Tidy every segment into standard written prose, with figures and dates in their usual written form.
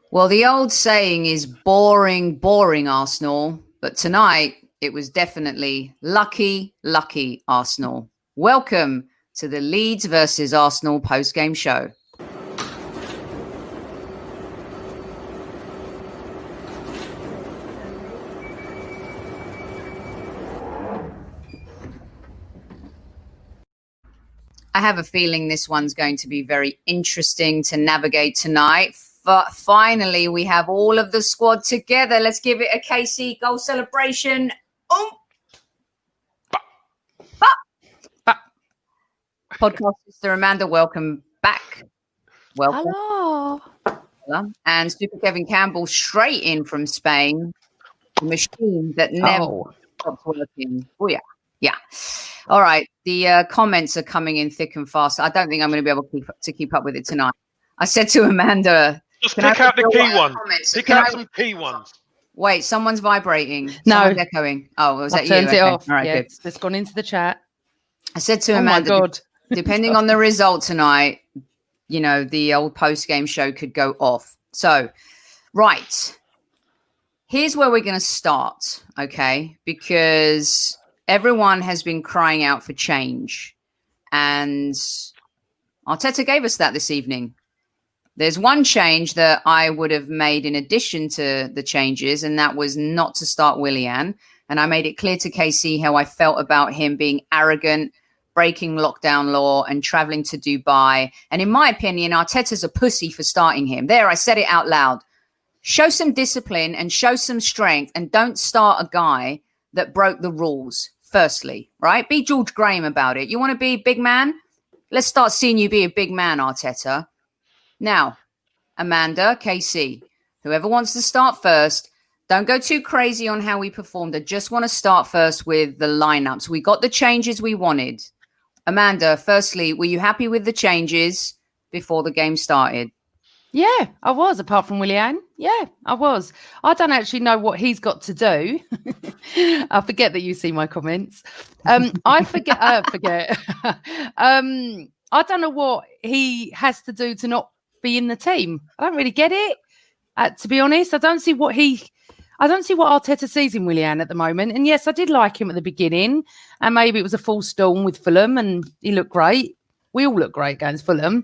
Well, the old saying is boring, boring Arsenal. But tonight, it was definitely lucky, lucky Arsenal. Welcome to the Leeds versus Arsenal post-game show. I have a feeling this one's going to be very interesting to navigate tonight. But finally, we have all of the squad together. Let's give it a KC goal celebration. Podcast sister Amanda, welcome back. Welcome. Hello. And Super Kevin Campbell straight in from Spain. The machine that never stops working. Oh, yeah. Yeah. All right. The comments are coming in thick and fast. I don't think I'm going to be able to keep up with it tonight. I said to Amanda, just pick out the key ones. Pick out some key ones. Wait, someone's vibrating. No. Someone's echoing. Oh, was that you? Turned it off. All right, yeah, good. It's gone into the chat. I said to Amanda, my God. Depending on the result tonight, you know, the old post-game show could go off. So, right. Here's where we're going to start, okay? Because everyone has been crying out for change. And Arteta gave us that this evening. There's one change that I would have made in addition to the changes, and that was not to start Willian. And I made it clear to KC how I felt about him being arrogant, breaking lockdown law and traveling to Dubai. And in my opinion, Arteta's a pussy for starting him. There, I said it out loud. Show some discipline and show some strength and don't start a guy that broke the rules, firstly, right? Be George Graham about it. You want to be a big man? Let's start seeing you be a big man, Arteta. Now, Amanda, KC, whoever wants to start first, don't go too crazy on how we performed. I just want to start first with the lineups. We got the changes we wanted. Amanda, firstly, were you happy with the changes before the game started? Yeah, I was, apart from Willian. Yeah, I was. I don't actually know what he's got to do. I forget that you see my comments. I forget. I don't know what he has to do to not be in the team. I don't really get it. To be honest, I don't see what Arteta sees in Willian at the moment. And yes, I did like him at the beginning. And maybe it was a full storm with Fulham and he looked great. We all look great against Fulham.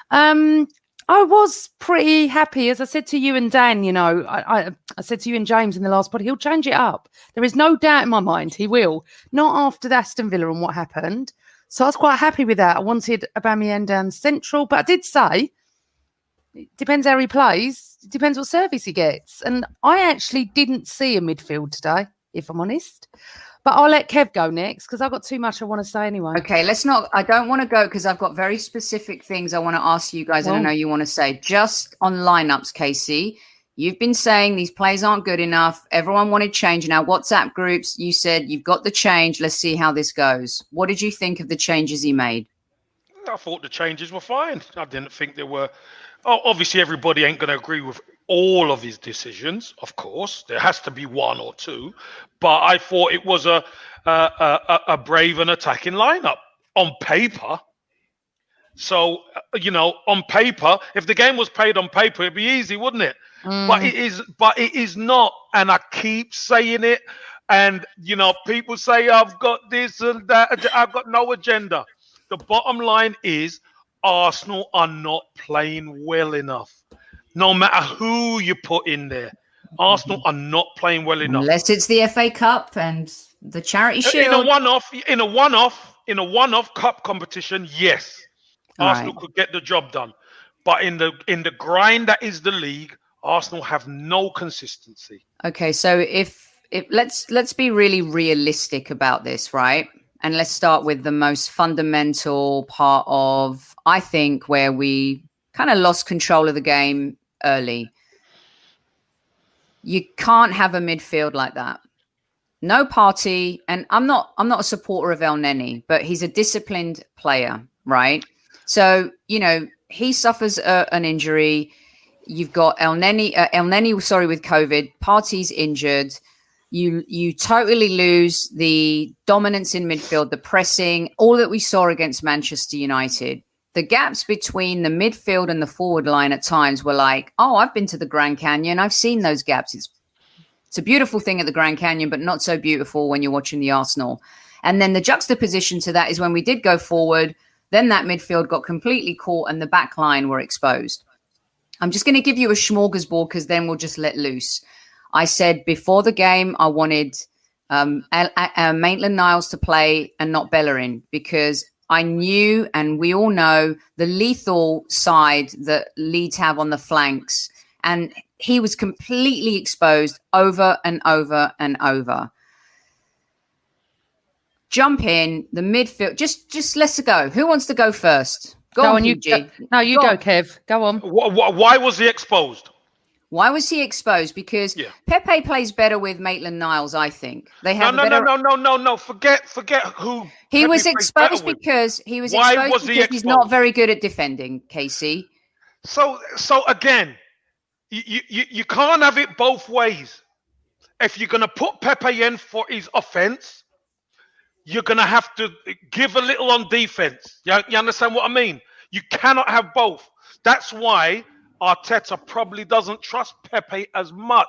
I was pretty happy. As I said to you and Dan, you know, I said to you and James in the last pod, he'll change it up. There is no doubt in my mind he will. Not after the Aston Villa and what happened. So I was quite happy with that. I wanted Aubameyang down central. But I did say, it depends how he plays. It depends what service he gets. And I actually didn't see a midfield today, if I'm honest. But I'll let Kev go next because I've got too much I want to say anyway. Okay, I don't want to go because I've got very specific things I want to ask you guys and I know you want to say. Just on lineups, Casey, you've been saying these plays aren't good enough. Everyone wanted change. Now, WhatsApp groups, you said you've got the change. Let's see how this goes. What did you think of the changes he made? I thought the changes were fine. I didn't think there were... obviously, everybody ain't going to agree with all of his decisions, of course. There has to be one or two. But I thought it was a brave and attacking lineup on paper. So, you know, on paper, if the game was played on paper, it'd be easy, wouldn't it? But it is not. And I keep saying it. And, you know, people say, I've got this and that. I've got no agenda. The bottom line is Arsenal are not playing well enough. No matter who you put in there, Arsenal are not playing well enough. Unless it's the FA Cup and the Charity Shield. In a one-off cup competition, yes, Arsenal could get the job done. But in the grind that is the league, Arsenal have no consistency. Okay, so if let's be really realistic about this, right? And let's start with the most fundamental part of, I think, where we kind of lost control of the game early. You can't have a midfield like that. No Partey, and I'm not a supporter of El Neni, but he's a disciplined player, right? So, you know, he suffers an injury. You've got El Neni, with COVID. Partey's injured. You totally lose the dominance in midfield, the pressing, all that we saw against Manchester United. the gaps between the midfield and the forward line at times were like, oh, I've been to the Grand Canyon. I've seen those gaps. It's a beautiful thing at the Grand Canyon, but not so beautiful when you're watching the Arsenal. And then the juxtaposition to that is when we did go forward, then that midfield got completely caught and the back line were exposed. I'm just going to give you a smorgasbord because then we'll just let loose. I said before the game, I wanted Maitland-Niles to play and not Bellerin because I knew, and we all know, the lethal side that Leeds have on the flanks. And he was completely exposed over and over and over. Jump in, the midfield. Just let's go. Who wants to go first? Go on, you go. No, you go, Kev. Go on. Why was he exposed? Why was he exposed? Because Pepe plays better with Maitland-Niles, I think. They have no. Forget who. He was exposed because he's not very good at defending, Casey. So again, you can't have it both ways. If you're going to put Pepe in for his offense, you're going to have to give a little on defense. You understand what I mean? You cannot have both. That's why Arteta probably doesn't trust Pepe as much.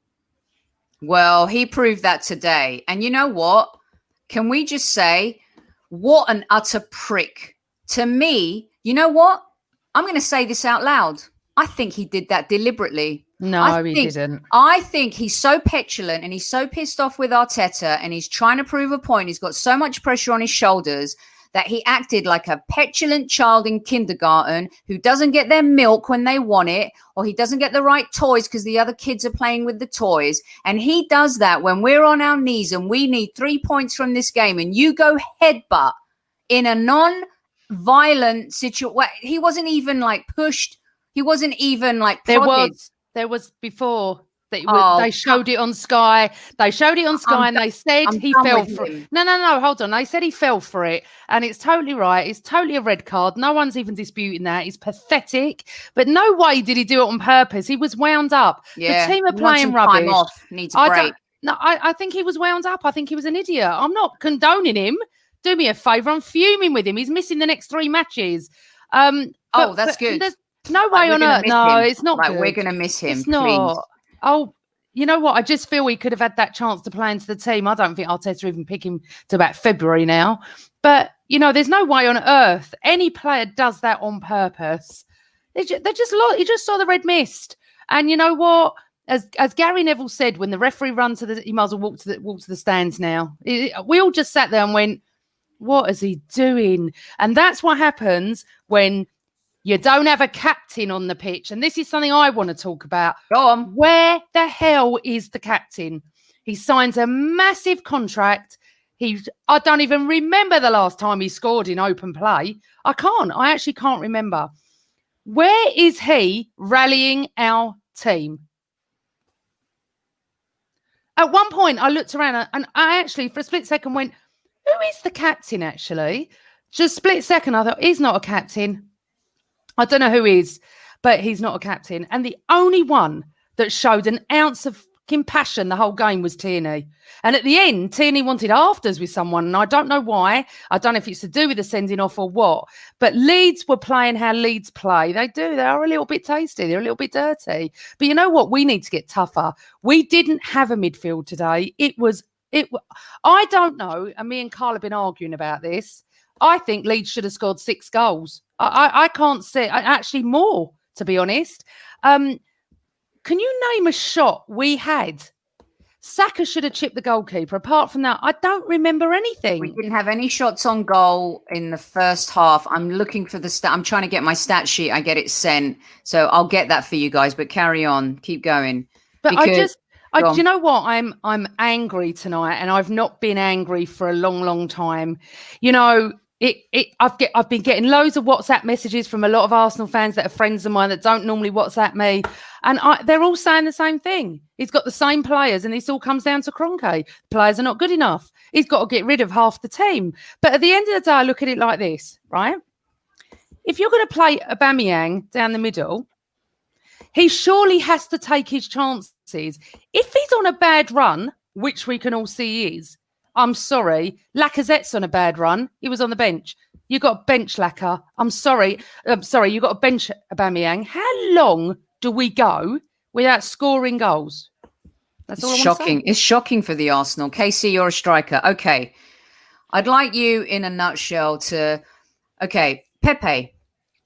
Well, he proved that today. And you know what? Can we just say, what an utter prick. To me, you know what? I'm going to say this out loud. I think he did that deliberately. No, he didn't. I think he's so petulant and he's so pissed off with Arteta and he's trying to prove a point. He's got so much pressure on his shoulders that he acted like a petulant child in kindergarten who doesn't get their milk when they want it, or he doesn't get the right toys because the other kids are playing with the toys. And he does that when we're on our knees and we need 3 points from this game and you go headbutt in a non-violent situation. He wasn't even like pushed. He wasn't even like prodded. There was before. They showed it on Sky. They showed it on Sky and they said he fell for it. No, hold on. They said he fell for it. And it's totally right. It's totally a red card. No one's even disputing that. It's pathetic. But no way did he do it on purpose. He was wound up. Yeah, the team are playing rubbish. Time off. Needs a break. I think he was wound up. I think he was an idiot. I'm not condoning him. Do me a favour. I'm fuming with him. He's missing the next 3 matches. That's good. There's no way on earth. No, it's not good. We're going to miss him. It's not. Please. Oh, you know what? I just feel he could have had that chance to play into the team. I don't think Arteta even pick him to about February now. But, there's no way on earth any player does that on purpose. He just saw the red mist. And you know what? As Gary Neville said, when the referee runs he might as well walk to the stands now. We all just sat there and went, what is he doing? And that's what happens when you don't have a captain on the pitch. And this is something I want to talk about. Go on. Where the hell is the captain? He signs a massive contract. I don't even remember the last time he scored in open play. I actually can't remember. Where is he rallying our team? At one point, I looked around and I actually, for a split second, went, who is the captain, actually? Just a split second, I thought, he's not a captain. I don't know who is, but he's not a captain. And the only one that showed an ounce of compassion the whole game was Tierney. And at the end, Tierney wanted afters with someone, and I don't know why. I don't know if it's to do with the sending off or what. But Leeds were playing how Leeds play. They do. They are a little bit tasty. They're a little bit dirty. But you know what? We need to get tougher. We didn't have a midfield today. I don't know, and me and Carl have been arguing about this. I think Leeds should have scored 6 goals. I can't say, actually more, to be honest. Can you name a shot we had? Saka should have chipped the goalkeeper. Apart from that, I don't remember anything. We didn't have any shots on goal in the first half. I'm looking for the stat. I'm trying to get my stat sheet. I get it sent. So I'll get that for you guys, but carry on. Keep going. But do you know what? I'm angry tonight, and I've not been angry for a long, long time. I've been getting loads of WhatsApp messages from a lot of Arsenal fans that are friends of mine that don't normally WhatsApp me, and they're all saying the same thing. He's got the same players, and this all comes down to Kroenke. Players are not good enough. He's got to get rid of half the team. But at the end of the day, I look at it like this, right? If you're going to play Aubameyang down the middle, he surely has to take his chances. If he's on a bad run, which we can all see he is, I'm sorry. Lacazette's on a bad run. He was on the bench. You got a bench Lacazette. I'm sorry. You got a bench Aubameyang. How long do we go without scoring goals? That's all I want to say. Shocking. It's shocking for the Arsenal. KC, you're a striker. Okay. I'd like you in a nutshell to, okay, Pepe,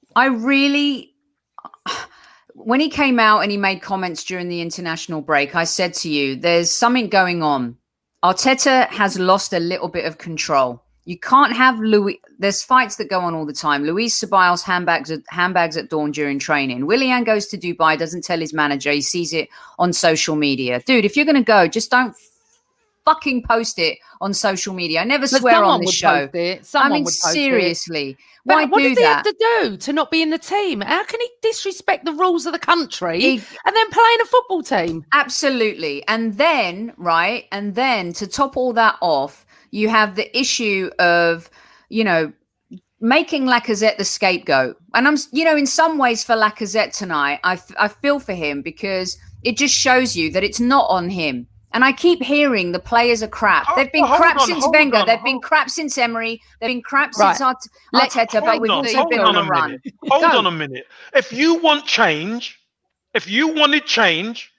when he came out and he made comments during the international break, I said to you, there's something going on. Arteta has lost a little bit of control. You can't have there's fights that go on all the time. Luis Ceballos handbags at dawn during training. Willian goes to Dubai, doesn't tell his manager. He sees it on social media. Dude, if you're going to go, just don't fucking post it on social media. I never swear on this show. I mean, seriously. Why do that? What does he have to do to not be in the team? How can he disrespect the rules of the country and then play in a football team? Absolutely. And then, right, to top all that off, you have the issue of, making Lacazette the scapegoat. And I'm, in some ways for Lacazette tonight, I feel for him because it just shows you that it's not on him. And I keep hearing the players are crap. They've been crap since Wenger. They've been crap since Emery. They've been crap since Arteta. But we've also been on a run. Hold on a minute. If you want change, if you wanted change,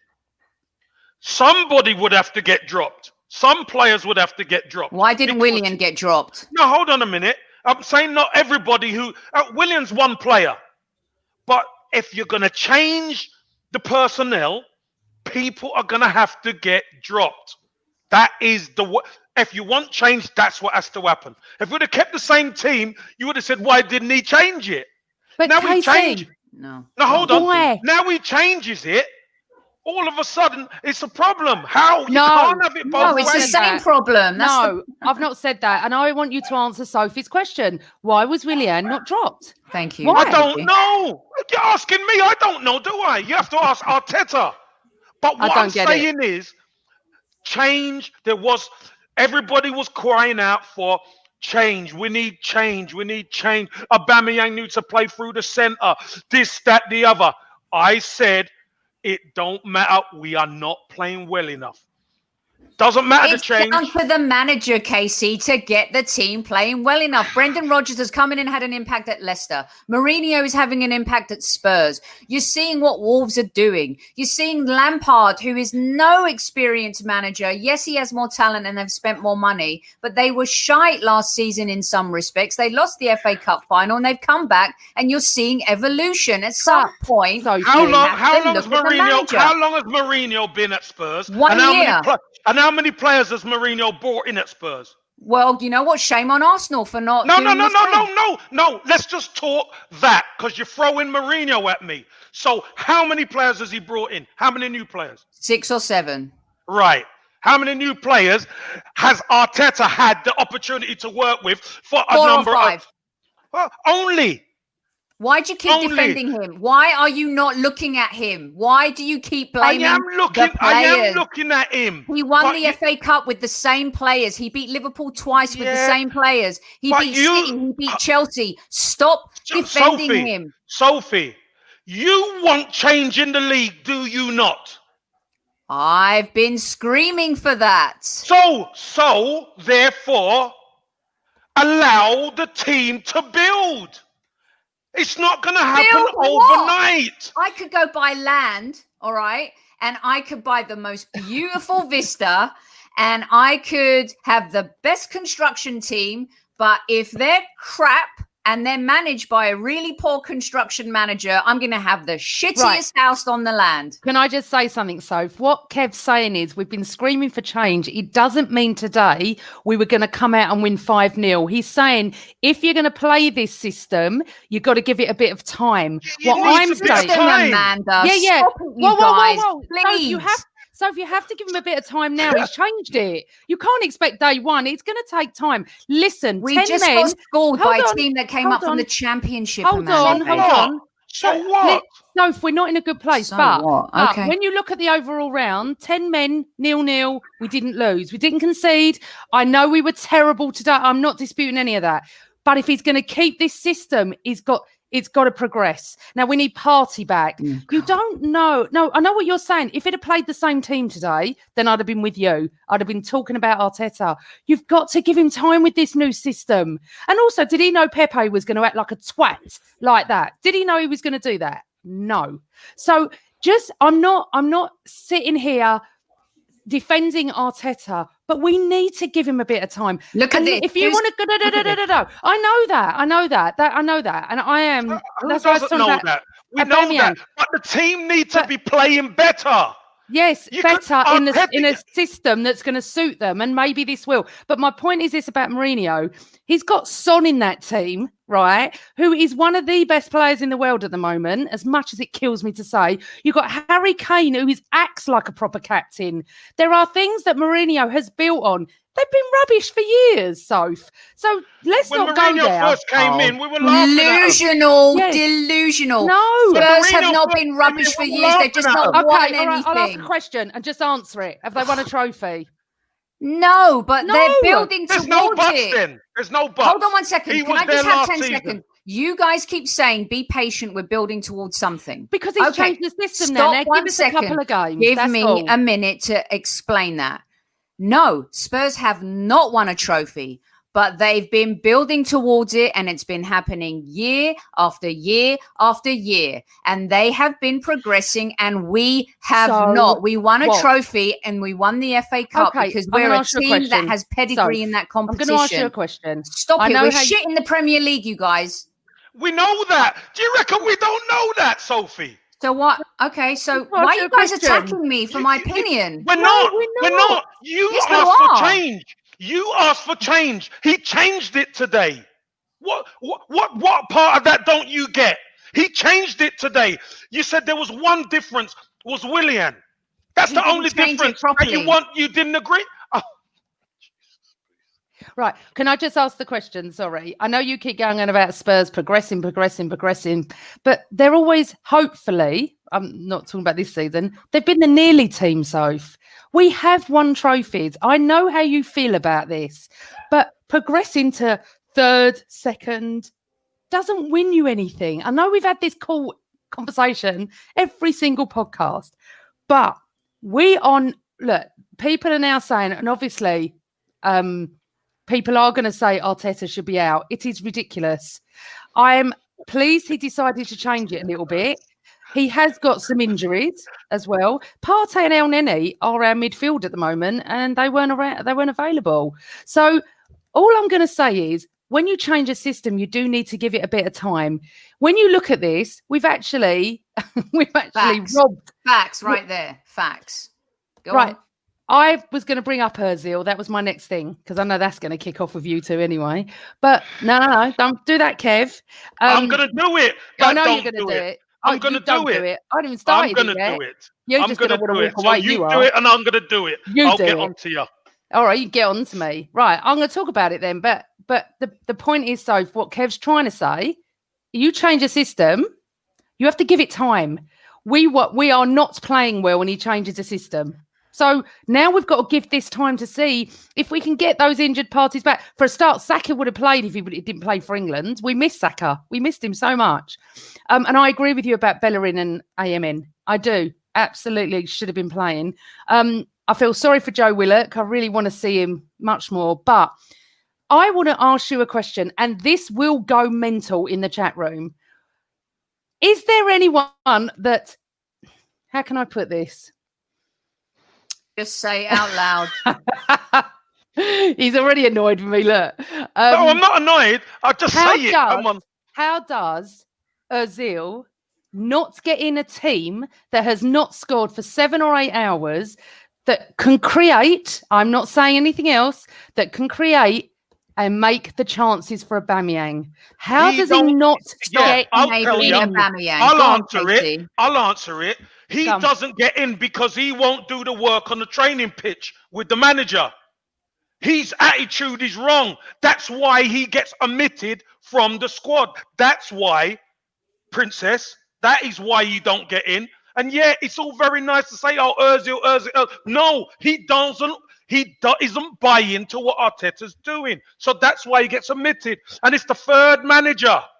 somebody would have to get dropped. Some players would have to get dropped. Why didn't Willian get dropped? No, hold on a minute. I'm saying not everybody who... Willian's one player. But if you're going to change the personnel, people are going to have to get dropped. That is if you want change, that's what has to happen. If we would have kept the same team, you would have said, why didn't he change it? But now we change. No, hold on. Why? Now he changes it. All of a sudden, it's a problem. How? You can't have it both ways. No, it's the same problem. I've not said that. And I want you to answer Sophie's question. Why was Willian not dropped? Thank you. Why? I don't know. You're asking me. I don't know, do I? You have to ask Arteta. But what I'm saying is, change. Everybody was crying out for change. We need change. We need change. Aubameyang needs to play through the centre. This, that, the other. I said, it don't matter. We are not playing well enough. Doesn't matter to change. It's down to the manager, Casey, to get the team playing well enough. Brendan Rodgers has come in and had an impact at Leicester. Mourinho is having an impact at Spurs. You're seeing what Wolves are doing. You're seeing Lampard, who is no experienced manager. Yes, he has more talent and they've spent more money, but they were shite last season in some respects. They lost the FA Cup final and they've come back, and you're seeing evolution. At some point, how long has Mourinho been at Spurs? 1 year. And how many players has Mourinho brought in at Spurs? Well, you know what? Shame on Arsenal for not. No. Let's just talk that, because you're throwing Mourinho at me. So how many players has he brought in? How many new players? 6 or 7. Right. How many new players has Arteta had the opportunity to work with for a 4 number or 5? Only. Why do you keep defending him? Why are you not looking at him? Why do you keep blaming I am looking at him. He won the FA Cup with the same players. He beat Liverpool twice with the same players. He beat City. He beat Chelsea. Stop defending him. Sophie, you want change in the league, do you not? I've been screaming for that. So therefore, allow the team to build. It's not going to happen overnight. I could go buy land, all right, and I could buy the most beautiful vista, and I could have the best construction team, but if they're crap and they're managed by a really poor construction manager, I'm going to have the shittiest house on the land. Can I just say something, Soph? What Kev's saying is we've been screaming for change. It doesn't mean today we were going to come out and win 5-0. He's saying if you're going to play this system, you've got to give it a bit of time. What I'm saying, Amanda. Yeah. Whoa. Please. So if you have to give him a bit of time now, he's changed it. You can't expect day one. It's going to take time. Listen, we just got scored by a team that came up from the championship. Hold on. So what? No, we're not in a good place. But when you look at the overall round, 10 men, 0-0, we didn't lose. We didn't concede. I know we were terrible today. I'm not disputing any of that. But if he's going to keep this system, It's got to progress. Now we need Partey back. You don't know. No, I know what you're saying. If it had played the same team today, then I'd have been with you. I'd have been talking about Arteta. You've got to give him time with this new system. And also, did he know Pepe was going to act like a twat like that? Did he know he was going to do that? No. So I'm not sitting here defending Arteta, but we need to give him a bit of time. Look at this. If you want to go, I know that, and I am. Who That's why I doesn't know that? We know that, but the team need to be playing better. Yes, better in a system that's going to suit them, and maybe this will. But my point is this about Mourinho. He's got Son in that team, right, who is one of the best players in the world at the moment, as much as it kills me to say. You've got Harry Kane, who acts like a proper captain. There are things that Mourinho has built on. They've been rubbish for years, Soph. So let's not go there. When Mourinho first came in, we were laughing delusional. Delusional. No. Spurs have not been rubbish for years. They've just not won anything. Right, I'll ask a question and just answer it. Have they won a trophy? No, but they're building towards it. Then. There's no buts. Hold on one second. Can I just have 10 seconds? You guys keep saying, be patient, we're building towards something. Because he's changed the system now. Give us a couple of games. Give me a minute to explain that. No, Spurs have not won a trophy, but they've been building towards it, and it's been happening year after year after year. And they have been progressing, and we have not. We won a trophy, and we won the FA Cup because we're a team that has pedigree in that competition. I'm going to ask you a question. Stop it. We're shit in the Premier League, you guys. We know that. Do you reckon we don't know that, Sophie? So what? Okay, so why are you guys attacking me for my opinion? We're not. You asked for change. You asked for change. He changed it today. What part of that don't you get? He changed it today. You said there was one difference, was Willian. That's the only difference. You didn't agree? Oh. Right. Can I just ask the question? Sorry. I know you keep going on about Spurs progressing, but they're always, hopefully, I'm not talking about this season, they've been the nearly team, Soph. We have won trophies. I know how you feel about this, but progressing to third, second doesn't win you anything. I know we've had this cool conversation every single podcast, but look, people are now saying, and obviously, people are going to say Arteta should be out. It is ridiculous. I am pleased he decided to change it a little bit. He has got some injuries as well. Partey and El Neni are our midfield at the moment, and they weren't available. So all I'm going to say is, when you change a system, you do need to give it a bit of time. When you look at this, we've actually robbed facts right there. Facts. Go right. on. I was going to bring up Ozil. That was my next thing, because I know that's going to kick off with you two anyway. But no, don't do that, Kev. I'm going to do it. I know you're going to do it. I'm going to do it. I didn't even start it. I'm going to do it. You're just going to want to walk away. So you do it, and I'm going to do it. I'll get on to you. All right, you get on to me. Right, I'm going to talk about it then. But the point is, so what Kev's trying to say, you change a system, you have to give it time. We are not playing well when he changes a system. So now we've got to give this time to see if we can get those injured parties back. For a start, Saka would have played if he didn't play for England. We miss Saka. We missed him so much. And I agree with you about Bellerin and AMN. I do. Absolutely should have been playing. I feel sorry for Joe Willock. I really want to see him much more. But I want to ask you a question, and this will go mental in the chat room. Is there anyone that, how can I put this? Just say it out loud. He's already annoyed with me, look. No, I'm not annoyed. I'll just say it. How does Ozil not get in a team that has not scored for 7 or 8 hours, that can create, I'm not saying anything else, that can create and make the chances for Aubameyang? How does he not get enabling Aubameyang? I'll answer it. He doesn't get in because he won't do the work on the training pitch with the manager. His attitude is wrong. That's why he gets omitted from the squad. That's why, Princess, that is why you don't get in. And yeah, it's all very nice to say, oh, Ozil. No, he doesn't. He isn't buying to what Arteta's doing. So that's why he gets omitted. And it's the third manager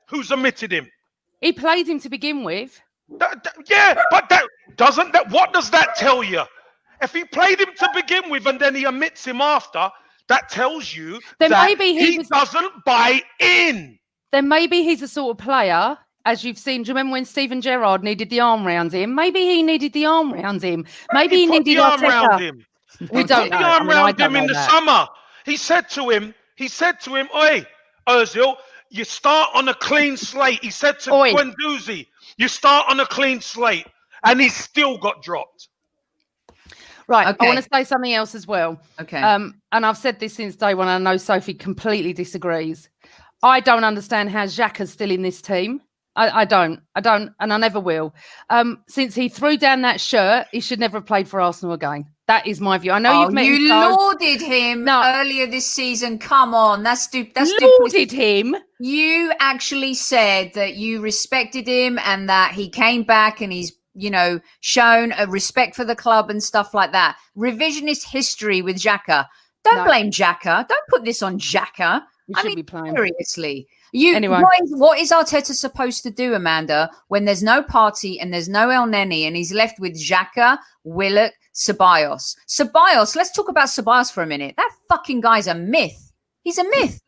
Who's omitted him? He played him to begin with. Yeah, but what does that tell you? If he played him to begin with and then he omits him after, that tells you Then that maybe he doesn't buy in. Then maybe he's the sort of player, as you've seen. Do you remember when Steven Gerrard needed the arm round him? Maybe he needed the arm round him. Maybe he needed the arm Arteta. round him. We don't know. The arm round him in the summer. He said to him, "Oi, Ozil, you start on a clean slate." He said to Guendouzi, "You start on a clean slate," and he still got dropped. Right. Okay. I want to say something else as well. Okay. And I've said this since day one. I know Sophie completely disagrees. I don't understand how Xhaka's still in this team. I don't, and I never will. Since he threw down that shirt, he should never have played for Arsenal again. That is my view. I know you've met him. You lauded him earlier this season. Come on, that's stupid. Lauded him. You actually said that you respected him and that he came back and he's, shown a respect for the club and stuff like that. Revisionist history with Xhaka. Don't blame Xhaka. Don't put this on Xhaka. He should be playing. Seriously. Anyway. What is Arteta supposed to do, Amanda, when there's no Partey and there's no El Neni and he's left with Xhaka, Willock, Ceballos? Ceballos, let's talk about Ceballos for a minute. That fucking guy's a myth. He's a myth.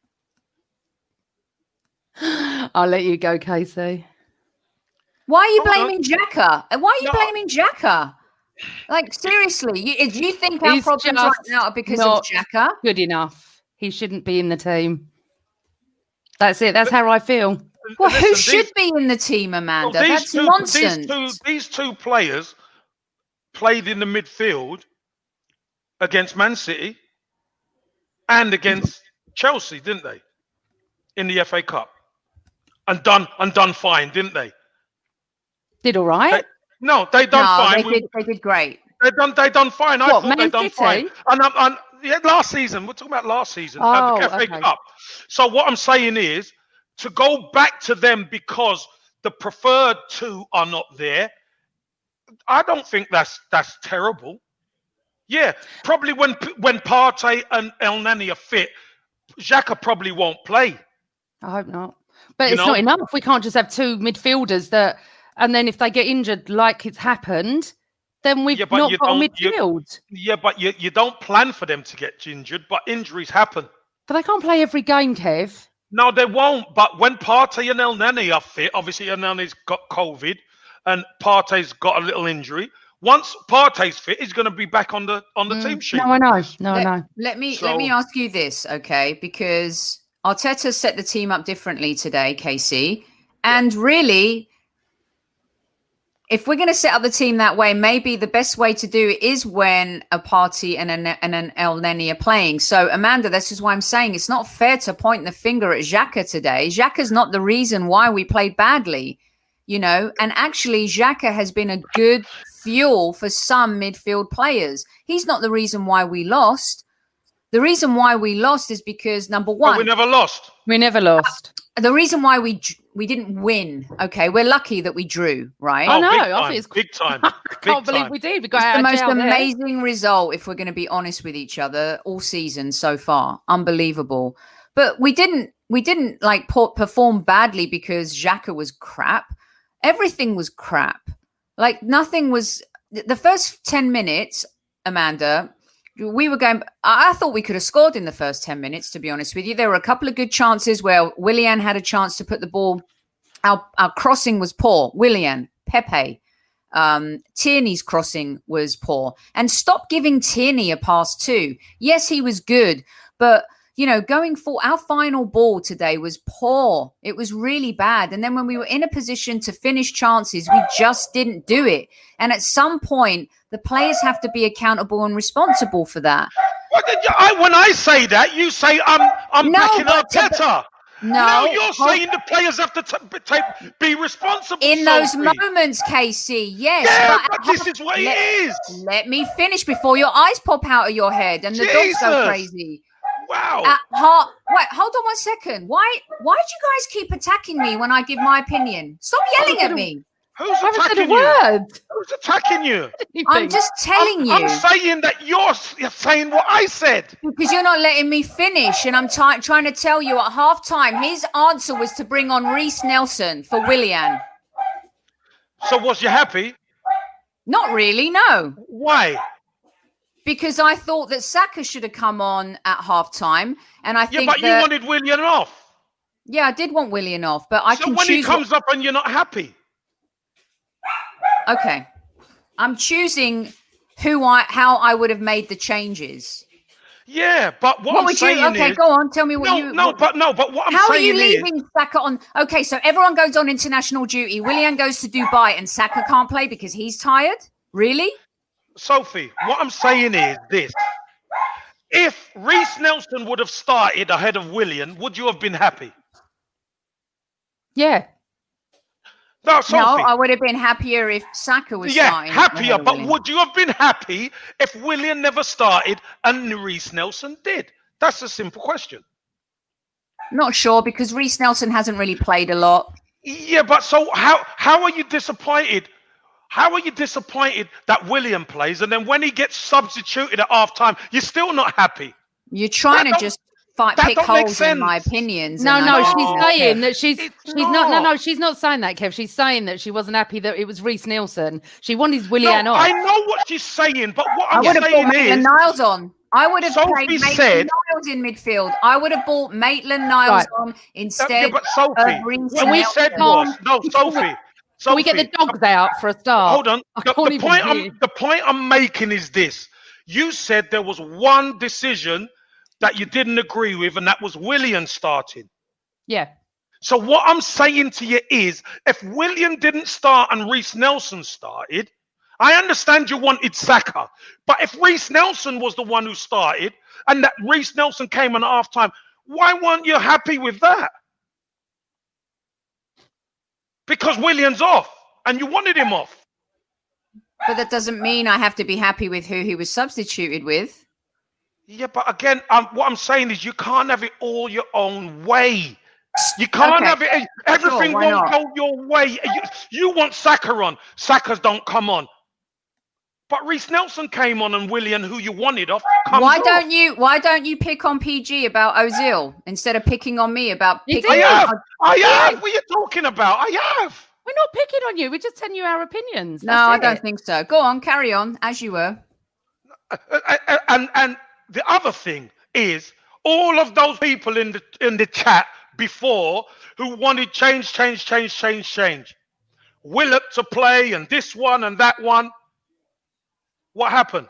I'll let you go, Casey. Why are you blaming Xhaka? Why are you blaming Xhaka? Like, seriously, do you think our problems right now are because of Xhaka? Good enough. He shouldn't be in the team. That's it. That's how I feel. Well, who should be in the team, Amanda? That's nonsense. These two players played in the midfield against Man City and against Chelsea, didn't they? In the FA Cup. And done fine, didn't they? Did all right? They done fine. They did great. They done fine. I thought they done fine. And last season, we're talking about last season, the FA Cup. So what I'm saying is to go back to them because the preferred two are not there. I don't think that's terrible. Yeah, probably when Partey and El Neni are fit, Xhaka probably won't play. I hope not. But it's not enough. We can't just have two midfielders that, and then if they get injured like it's happened, then we've not got midfield. But you don't plan for them to get injured, but injuries happen. But they can't play every game, Kev. No, they won't. But when Partey and El Neni are fit, obviously El Neni's got COVID and Partey's got a little injury. Once Partey's fit, he's going to be back on the team sheet. No, I know. I know. Let me ask you this, okay? Because Arteta set the team up differently today, Casey. And really, if we're going to set up the team that way, maybe the best way to do it is when a Partey and an El Neni are playing. So, Amanda, this is why I'm saying it's not fair to point the finger at Xhaka today. Xhaka's not the reason why we played badly, and actually Xhaka has been a good fuel for some midfield players. He's not the reason why we lost. The reason why we lost is because, number one... we never lost. We never lost. The reason why we didn't win, okay, we're lucky that we drew, right? I know. I think it's big time. I can't believe we did. We got the most amazing result, if we're going to be honest with each other, all season so far. Unbelievable. But we didn't like perform badly because Xhaka was crap. Everything was crap. Like nothing was. The first 10 minutes, Amanda, we were going. I thought we could have scored in the first 10 minutes. To be honest with you, there were a couple of good chances where Willian had a chance to put the ball. Our crossing was poor. Willian, Pepe, Tierney's crossing was poor, and stop giving Tierney a pass too. Yes, he was good, but going for our final ball today was poor. It was really bad. And then when we were in a position to finish chances, we just didn't do it. And at some point, the players have to be accountable and responsible for that. When I say that, you say I'm backing Arteta. No, you're saying the players have to be responsible. In those moments, Casey, yes. Yeah, but this is what it is. Let me finish before your eyes pop out of your head and the dogs go crazy. Wow. Wait, hold on 1 second. Why do you guys keep attacking me when I give my opinion? Stop yelling at me. Who's I haven't said a attacking you? word. Who's attacking you? I'm just telling you. I'm saying that you're saying what I said. Because you're not letting me finish, and I'm trying to tell you at halftime, his answer was to bring on Reece Nelson for Willian. So was you happy? Not really, no. Why? Because I thought that Saka should have come on at halftime, and I think but you wanted Willian off. Yeah, I did want Willian off, but I can choose. So when he comes up and you're not happy. Okay, I'm choosing how I would have made the changes. Yeah, but what I'm saying okay, is, go on. Tell me what but what I'm saying is, how are you leaving Saka on? Okay, so everyone goes on international duty. Willian goes to Dubai, and Saka can't play because he's tired. Really, Sophie? What I'm saying is this: if Reece Nelson would have started ahead of Willian, would you have been happy? Yeah. No, Sophie. No, I would have been happier if Saka was starting. Yeah, happier. But would you have been happy if Willian never started and Reece Nelson did? That's a simple question. Not sure, because Reece Nelson hasn't really played a lot. Yeah, but so how are you disappointed? How are you disappointed that Willian plays, and then when he gets substituted at half-time, you're still not happy? You're trying to just pick holes in my opinions. No, she's saying that she's not. She's not saying that, Kev. She's saying that she wasn't happy that it was Reece Nelson. She wanted Willian off. I know what she's saying, but what I'm saying is, Maitland-Niles on. I would have played Maitland-Niles in midfield. I would have bought Maitland-Niles on instead but Sophie, of Reece what we said was Sophie. Can we get the dogs out for a start? Hold on. The point I'm making is this: you said there was one decision that you didn't agree with, and that was Willian starting. Yeah. So what I'm saying to you is, if Willian didn't start and Reece Nelson started, I understand you wanted Saka. But if Reece Nelson was the one who started and that Reece Nelson came on halftime, why weren't you happy with that? Because Willian's off and you wanted him off. But that doesn't mean I have to be happy with who he was substituted with. Yeah, but again, what I'm saying is you can't have it all your own way. You can't have it. Everything won't go your way. You want Saka on. Saka's don't come on. But Reece Nelson came on, and Willian, who you wanted off, comes Why off. don't you pick on PG about Ozil instead of picking on me about picking? I have. What are you talking about? I have. We're not picking on you. We're just telling you our opinions. No, I don't think so. Go on, carry on as you were. And the other thing is, all of those people in the chat before who wanted change. Willock to play and this one and that one. What happened?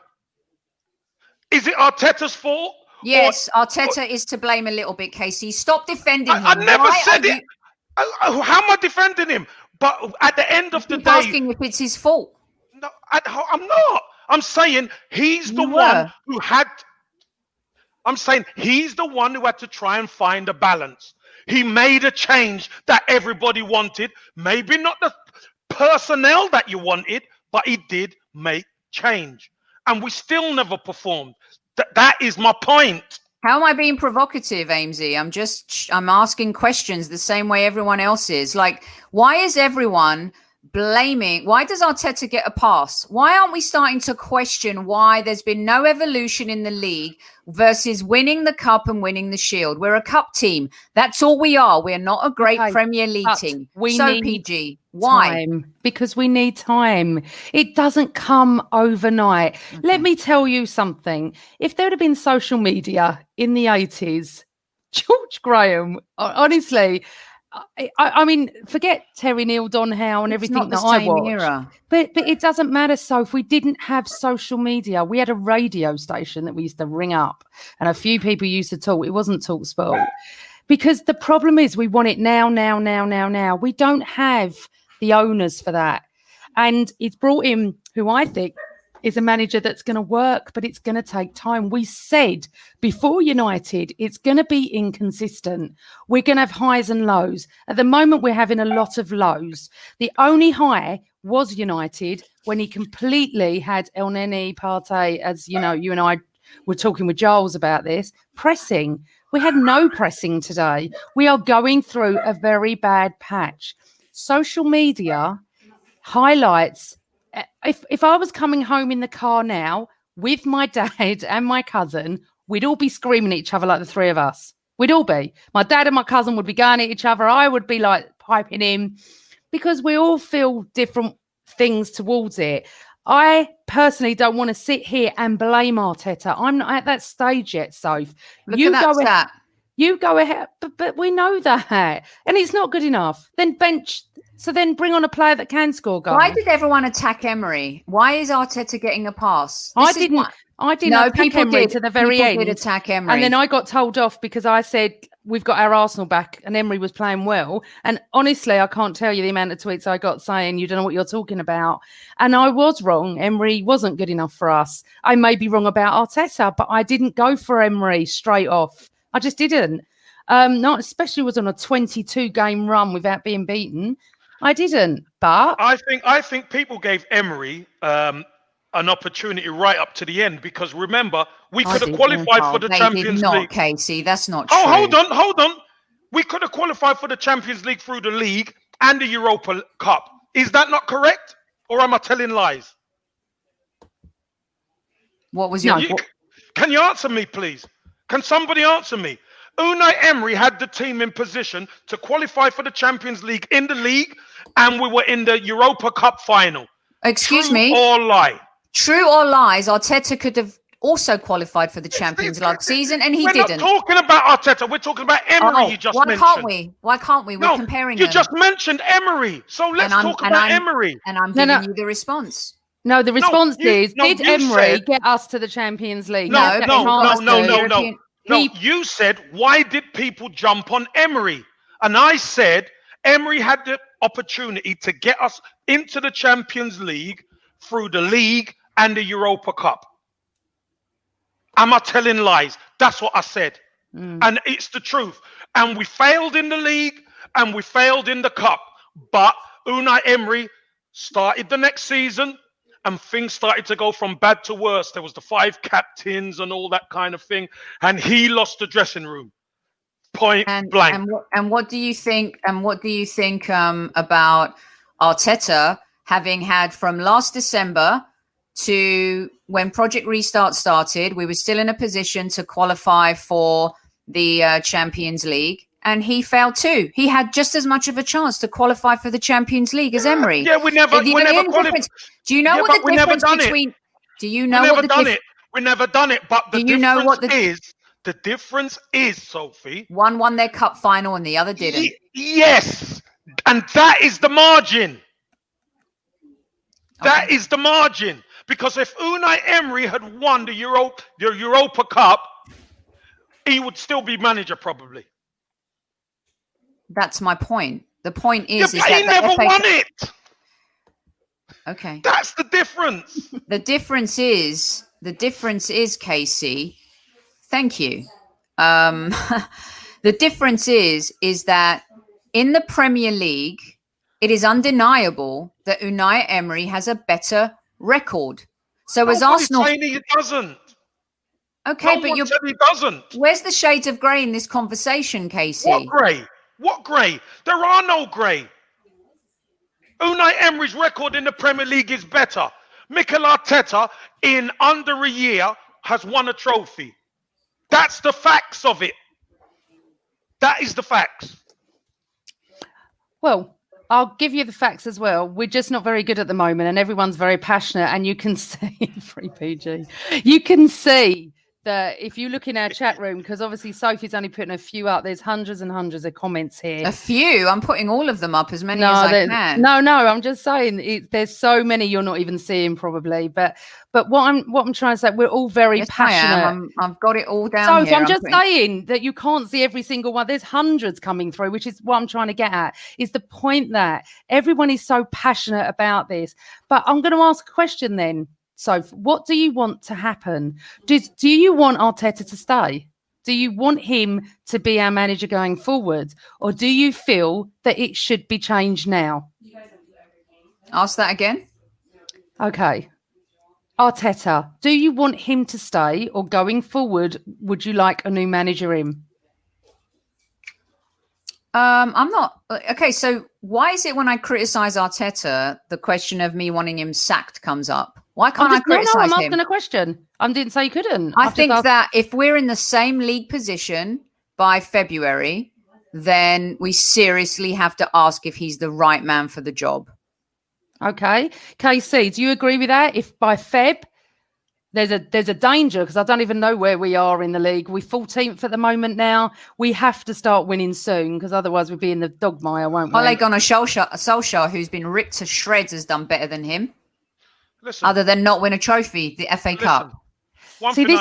Is it Arteta's fault? Yes, Arteta is to blame a little bit, Casey. Stop defending him. I never said it. How am I defending him? But at the end of the day, asking if it's his fault. No, I'm not. I'm saying he's the one who had. I'm saying he's the one who had to try and find a balance. He made a change that everybody wanted. Maybe not the personnel that you wanted, but he did make change. And we still never performed. That is my point. How am I being provocative, Amesy? I'm asking questions the same way everyone else is. Like, why is everyone blaming? Why does Arteta get a pass? Why aren't we starting to question why there's been no evolution in the league versus winning the cup and winning the shield? We're a cup team. That's all we are. We're not a great Premier League team. PG, why? Time, because we need time. It doesn't come overnight. Okay. Let me tell you something. If there had been social media in the 80s, George Graham, honestly, I mean, forget Terry Neal, Don Howe and everything that I watched. But it doesn't matter. So if we didn't have social media, we had a radio station that we used to ring up and a few people used to talk. It wasn't TalkSport. Because the problem is we want it now. We don't have the owners for that. And it's brought in who I think is a manager that's going to work, but it's going to take time. We said before United, it's going to be inconsistent. We're going to have highs and lows. At the moment, we're having a lot of lows. The only high was United when he completely had El Neni, Partey, as you know, you and I were talking with Giles about this, pressing. We had no pressing today. We are going through a very bad patch. Social media highlights. If I was coming home in the car now with my dad and my cousin, we'd all be screaming at each other like the three of us. We'd all be. My dad and my cousin would be going at each other. I would be like piping in because we all feel different things towards it. I personally don't want to sit here and blame Arteta. I'm not at that stage yet, Soph. You go ahead, but we know that. And it's not good enough. Then bench. So then bring on a player that can score goals. Why did everyone attack Emery? Why is Arteta getting a pass? I didn't attack Emery to the very end. People did attack Emery. And then I got told off because I said, we've got our Arsenal back and Emery was playing well. And honestly, I can't tell you the amount of tweets I got saying, you don't know what you're talking about. And I was wrong. Emery wasn't good enough for us. I may be wrong about Arteta, but I didn't go for Emery straight off. I just didn't. Not especially was on a 22-game run without being beaten. I didn't, but I think people gave Emery an opportunity right up to the end because remember we could have qualified for the Champions League. Casey, that's not true. Oh, hold on. We could have qualified for the Champions League through the league and the Europa Cup. Is that not correct, or am I telling lies? What was your? Can you answer me, please? Can somebody answer me? Unai Emery had the team in position to qualify for the Champions League in the league, and we were in the Europa Cup final. Excuse True me? or lie? True or lies? Arteta could have also qualified for the Champions League season, and he didn't. We're not talking about Arteta. We're talking about Emery. You just mentioned. Why can't we? We're comparing. You just mentioned Emery, so let's talk about Emery. And I'm giving you the response. No, the response is: did Emery get us to the Champions League? No. No, you said, why did people jump on Emery? And I said, Emery had the opportunity to get us into the Champions League through the league and the Europa Cup. Am I telling lies? That's what I said. And it's the truth. And we failed in the league and we failed in the cup. But Unai Emery started the next season and things started to go from bad to worse. There was the 5 captains and all that kind of thing. And he lost the dressing room. Point blank. And what do you think? And what do you think about Arteta having had from last December to when Project Restart started? We were still in a position to qualify for the Champions League, and he failed too. He had just as much of a chance to qualify for the Champions League as Emery. Yeah, we never qualified. Do you know what the difference between? Do you know what the difference? We never done it. But the difference is. The difference is, Sophie. One won their cup final and the other didn't. Yes. And that is the margin. Okay. That is the margin. Because if Unai Emery had won the Europa Cup, he would still be manager probably. That's my point. The point is that he never won it. Okay. That's the difference. The difference is, Casey. Thank you. The difference is that in the Premier League, it is undeniable that Unai Emery has a better record. So as Arsenal, saying he doesn't. Okay, but he doesn't. Where's the shades of grey in this conversation, Casey? What grey? What grey? There are no grey. Unai Emery's record in the Premier League is better. Mikel Arteta, in under a year, has won a trophy. That's the facts of it. That is the facts. Well, I'll give you the facts as well. We're just not very good at the moment, and everyone's very passionate. And you can see, free PG, you can see that if you look in our chat room, because obviously Sophie's only putting a few up, there's hundreds and hundreds of comments here. A few? I'm putting all of them up, as many as I can. No, I'm just saying there's so many you're not even seeing probably. But what I'm trying to say, we're all very passionate. I've got it all down here. I'm just saying that you can't see every single one. There's hundreds coming through, which is what I'm trying to get at. Is the point that everyone is so passionate about this. But I'm going to ask a question then. So what do you want to happen? Do you want Arteta to stay? Do you want him to be our manager going forward? Or do you feel that it should be changed now? Ask that again. Okay. Arteta, do you want him to stay, or going forward, would you like a new manager in? I'm not. Okay, so why is it when I criticize Arteta, the question of me wanting him sacked comes up? Why can't I criticize I'm him? asking a question. I didn't say you couldn't. I think that if we're in the same league position by February, then we seriously have to ask if he's the right man for the job. Okay. KC, do you agree with that? If by Feb, there's a danger, because I don't even know where we are in the league. We're 14th at the moment now. We have to start winning soon, because otherwise we'll be in the dogmire, won't we? Ole Gunnar Solskjaer, who's been ripped to shreds, has done better than him. Listen, other than not win a trophy, the FA Cup. One thing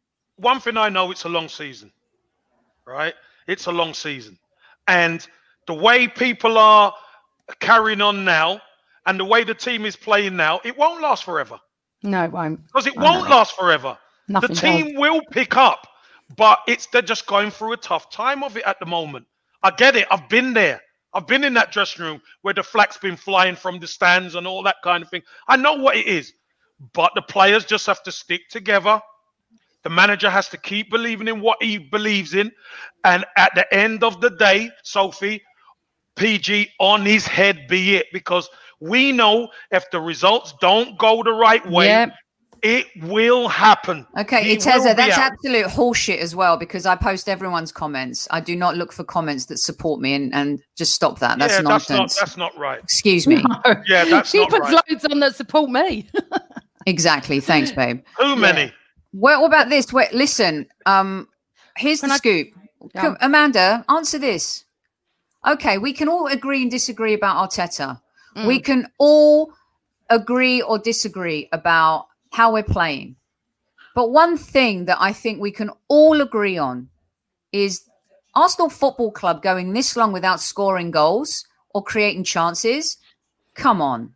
I know, it's a long season, right? It's a long season. And the way people are carrying on now and the way the team is playing now, it won't last forever. No, it won't. Because it won't last forever. The team will pick up, but they're just going through a tough time of it at the moment. I get it. I've been there. I've been in that dressing room where the flak's been flying from the stands and all that kind of thing. I know what it is. But the players just have to stick together. The manager has to keep believing in what he believes in. And at the end of the day, Sophie, PG, on his head be it. Because we know if the results don't go the right way, it will happen. Okay, Iteza, that's absolute horseshit as well, because I post everyone's comments. I do not look for comments that support me, and just stop that. That's nonsense. That's not right. Excuse me. No. Yeah, that's she not right. puts loads on that support me. Exactly. Thanks, babe. Too many. Well, what about this? Wait, listen. Here's the scoop. Yeah. Amanda, answer this. Okay, we can all agree and disagree about Arteta. We can all agree or disagree about how we're playing. But one thing that I think we can all agree on is Arsenal Football Club going this long without scoring goals or creating chances. Come on.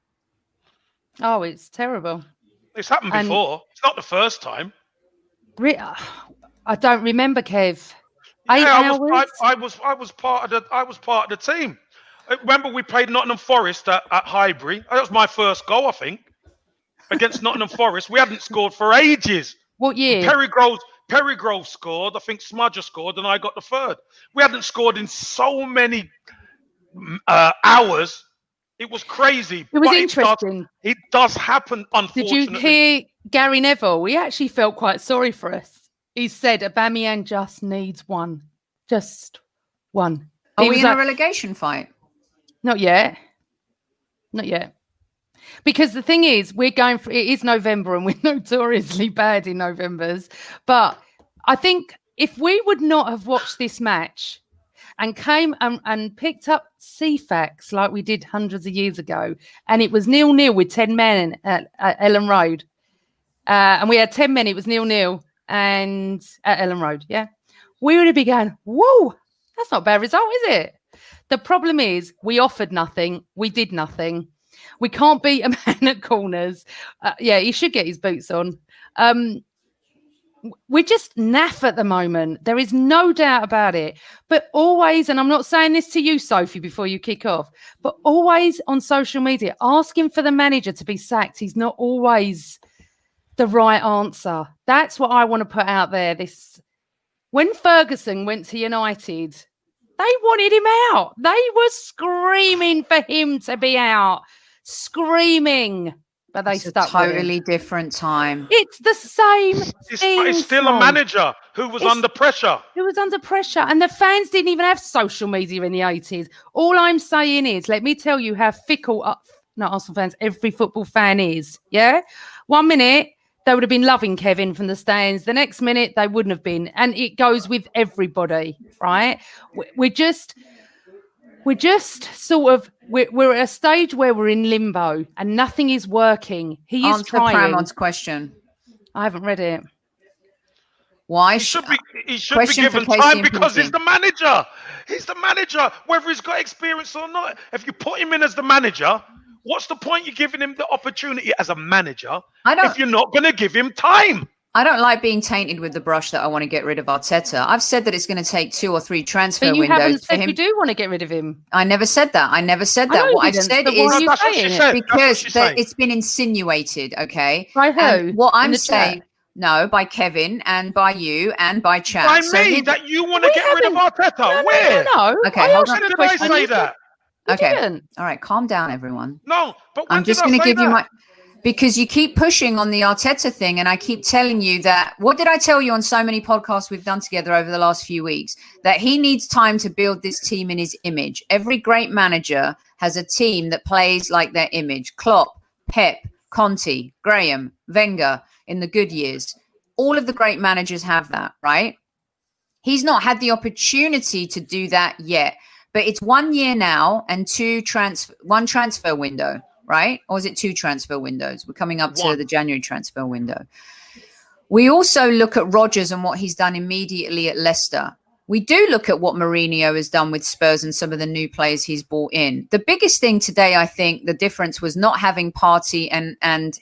Oh, it's terrible. It's happened before. It's not the first time. I don't remember, Kev. I was part of the team. Remember, we played Nottingham Forest at Highbury. That was my first goal, I think, against Nottingham Forest. We hadn't scored for ages. What year? Perry Grove scored. I think Smudger scored, and I got the third. We hadn't scored in so many hours. It was crazy. It was interesting. It does happen, unfortunately. Did you hear Gary Neville? He actually felt quite sorry for us. He said Aubameyang just needs one. Just one. Are we in a relegation fight? Not yet. Because the thing is, it is November and we're notoriously bad in Novembers. But I think if we would not have watched this match and came and picked up CFAX like we did hundreds of years ago, and it was 0-0 with 10 men at Ellen Road, and we had 10 men, it was 0-0 and at Ellen Road, we would have been going, whoa, that's not a bad result, is it? The problem is we offered nothing. We did nothing. We can't beat a man at corners. He should get his boots on. We're just naff at the moment. There is no doubt about it. But always, and I'm not saying this to you, Sophie, before you kick off, but always on social media, asking for the manager to be sacked is not always the right answer. That's what I want to put out there. When Ferguson went to United, they wanted him out. They were screaming for him to be out. Screaming. But they stuck with him. Totally different time. It's the same thing. It's still a manager who was under pressure. Who was under pressure. And the fans didn't even have social media in the 80s. All I'm saying is, let me tell you how fickle, not Arsenal fans, every football fan is. Yeah? 1 minute, they would have been loving Kevin from the stands. The next minute, they wouldn't have been. And it goes with everybody, right? We're just sort of, we're at a stage where we're in limbo and nothing is working. He is trying. Answer Pramon's question. I haven't read it. Why? He should be given time because he's the manager. He's the manager, whether he's got experience or not. If you put him in as the manager, what's the point you giving him the opportunity as a manager if you're not going to give him time? I don't like being tainted with the brush that I want to get rid of Arteta. I've said that it's going to take 2 or 3 transfer windows. But you haven't said you do want to get rid of him. I never said that. What I've said is because it's been insinuated, okay? By who? And what I'm saying, no, by Kevin and by you and by chat. By me, that you want to get rid of Arteta. Where? No. Okay, hold on. When did I say that? Okay. Didn't. All right. Calm down, everyone. No, but when I'm just going to give you my, because you keep pushing on the Arteta thing, and I keep telling you that, what did I tell you on so many podcasts we've done together over the last few weeks? That he needs time to build this team in his image. Every great manager has a team that plays like their image. Klopp, Pep, Conte, Graham, Wenger in the good years. All of the great managers have that, right? He's not had the opportunity to do that yet, but it's 1 year now and one transfer window, right? Or is it 2 transfer windows? We're coming up to the January transfer window. We also look at Rodgers and what he's done immediately at Leicester. We do look at what Mourinho has done with Spurs and some of the new players he's brought in. The biggest thing today, I think, the difference was not having Partey and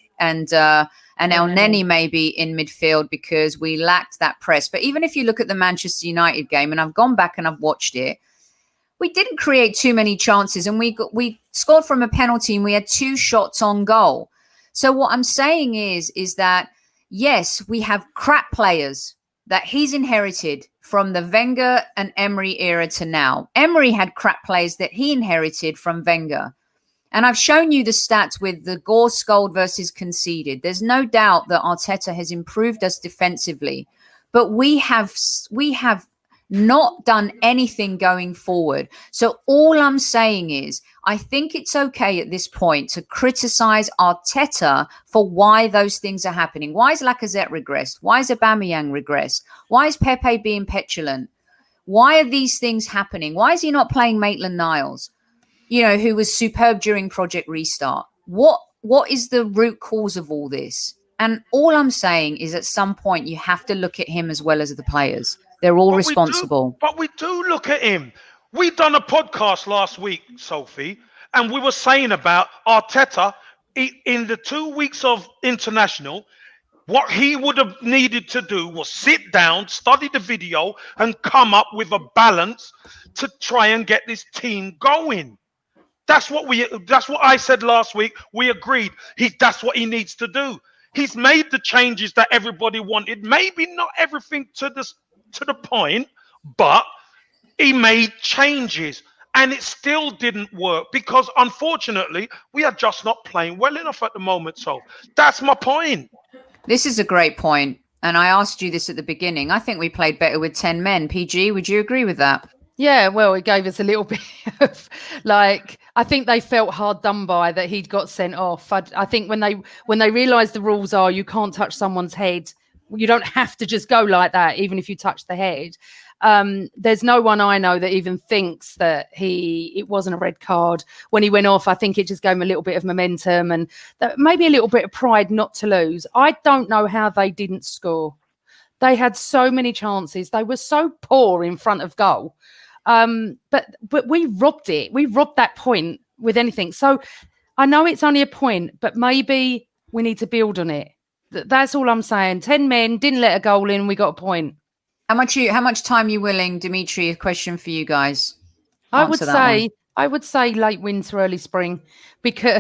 El Neni maybe in midfield, because we lacked that press. But even if you look at the Manchester United game, and I've gone back and I've watched it, we didn't create too many chances, and we scored from a penalty, and we had 2 shots on goal. So what I'm saying is that, yes, we have crap players that he's inherited from the Wenger and Emery era to now. Emery had crap players that he inherited from Wenger. And I've shown you the stats with the goal versus conceded. There's no doubt that Arteta has improved us defensively, but we have not done anything going forward. So all I'm saying is, I think it's okay at this point to criticize Arteta for why those things are happening. Why is Lacazette regressed? Why is Aubameyang regressed? Why is Pepe being petulant? Why are these things happening? Why is he not playing Maitland-Niles, who was superb during Project Restart? What is the root cause of all this? And all I'm saying is, at some point, you have to look at him as well as the players. They're all responsible. But we do look at him. We done a podcast last week, Sophie, and we were saying about Arteta in the 2 weeks of international. What he would have needed to do was sit down, study the video, and come up with a balance to try and get this team going. That's what I said last week. We agreed. That's what he needs to do. He's made the changes that everybody wanted. Maybe not everything to the point, but he made changes, and it still didn't work because, unfortunately, we are just not playing well enough at the moment. So that's my point. This is a great point, and I asked you this at the beginning. I think we played better with 10 men. PG, would you agree with that? Yeah, well, it gave us a little bit of, I think they felt hard done by that he'd got sent off. I think when they realised the rules are you can't touch someone's head, you don't have to just go like that, even if you touch the head. There's no one I know that even thinks that it wasn't a red card. When he went off, I think it just gave him a little bit of momentum and maybe a little bit of pride not to lose. I don't know how they didn't score. They had so many chances. They were so poor in front of goal. But we robbed it. We robbed that point with anything. So I know it's only a point, but maybe we need to build on it. That's all I'm saying. 10 men, didn't let a goal in, we got a point. How much time are you willing, Dimitri? A question for you guys. I would say late winter, early spring, because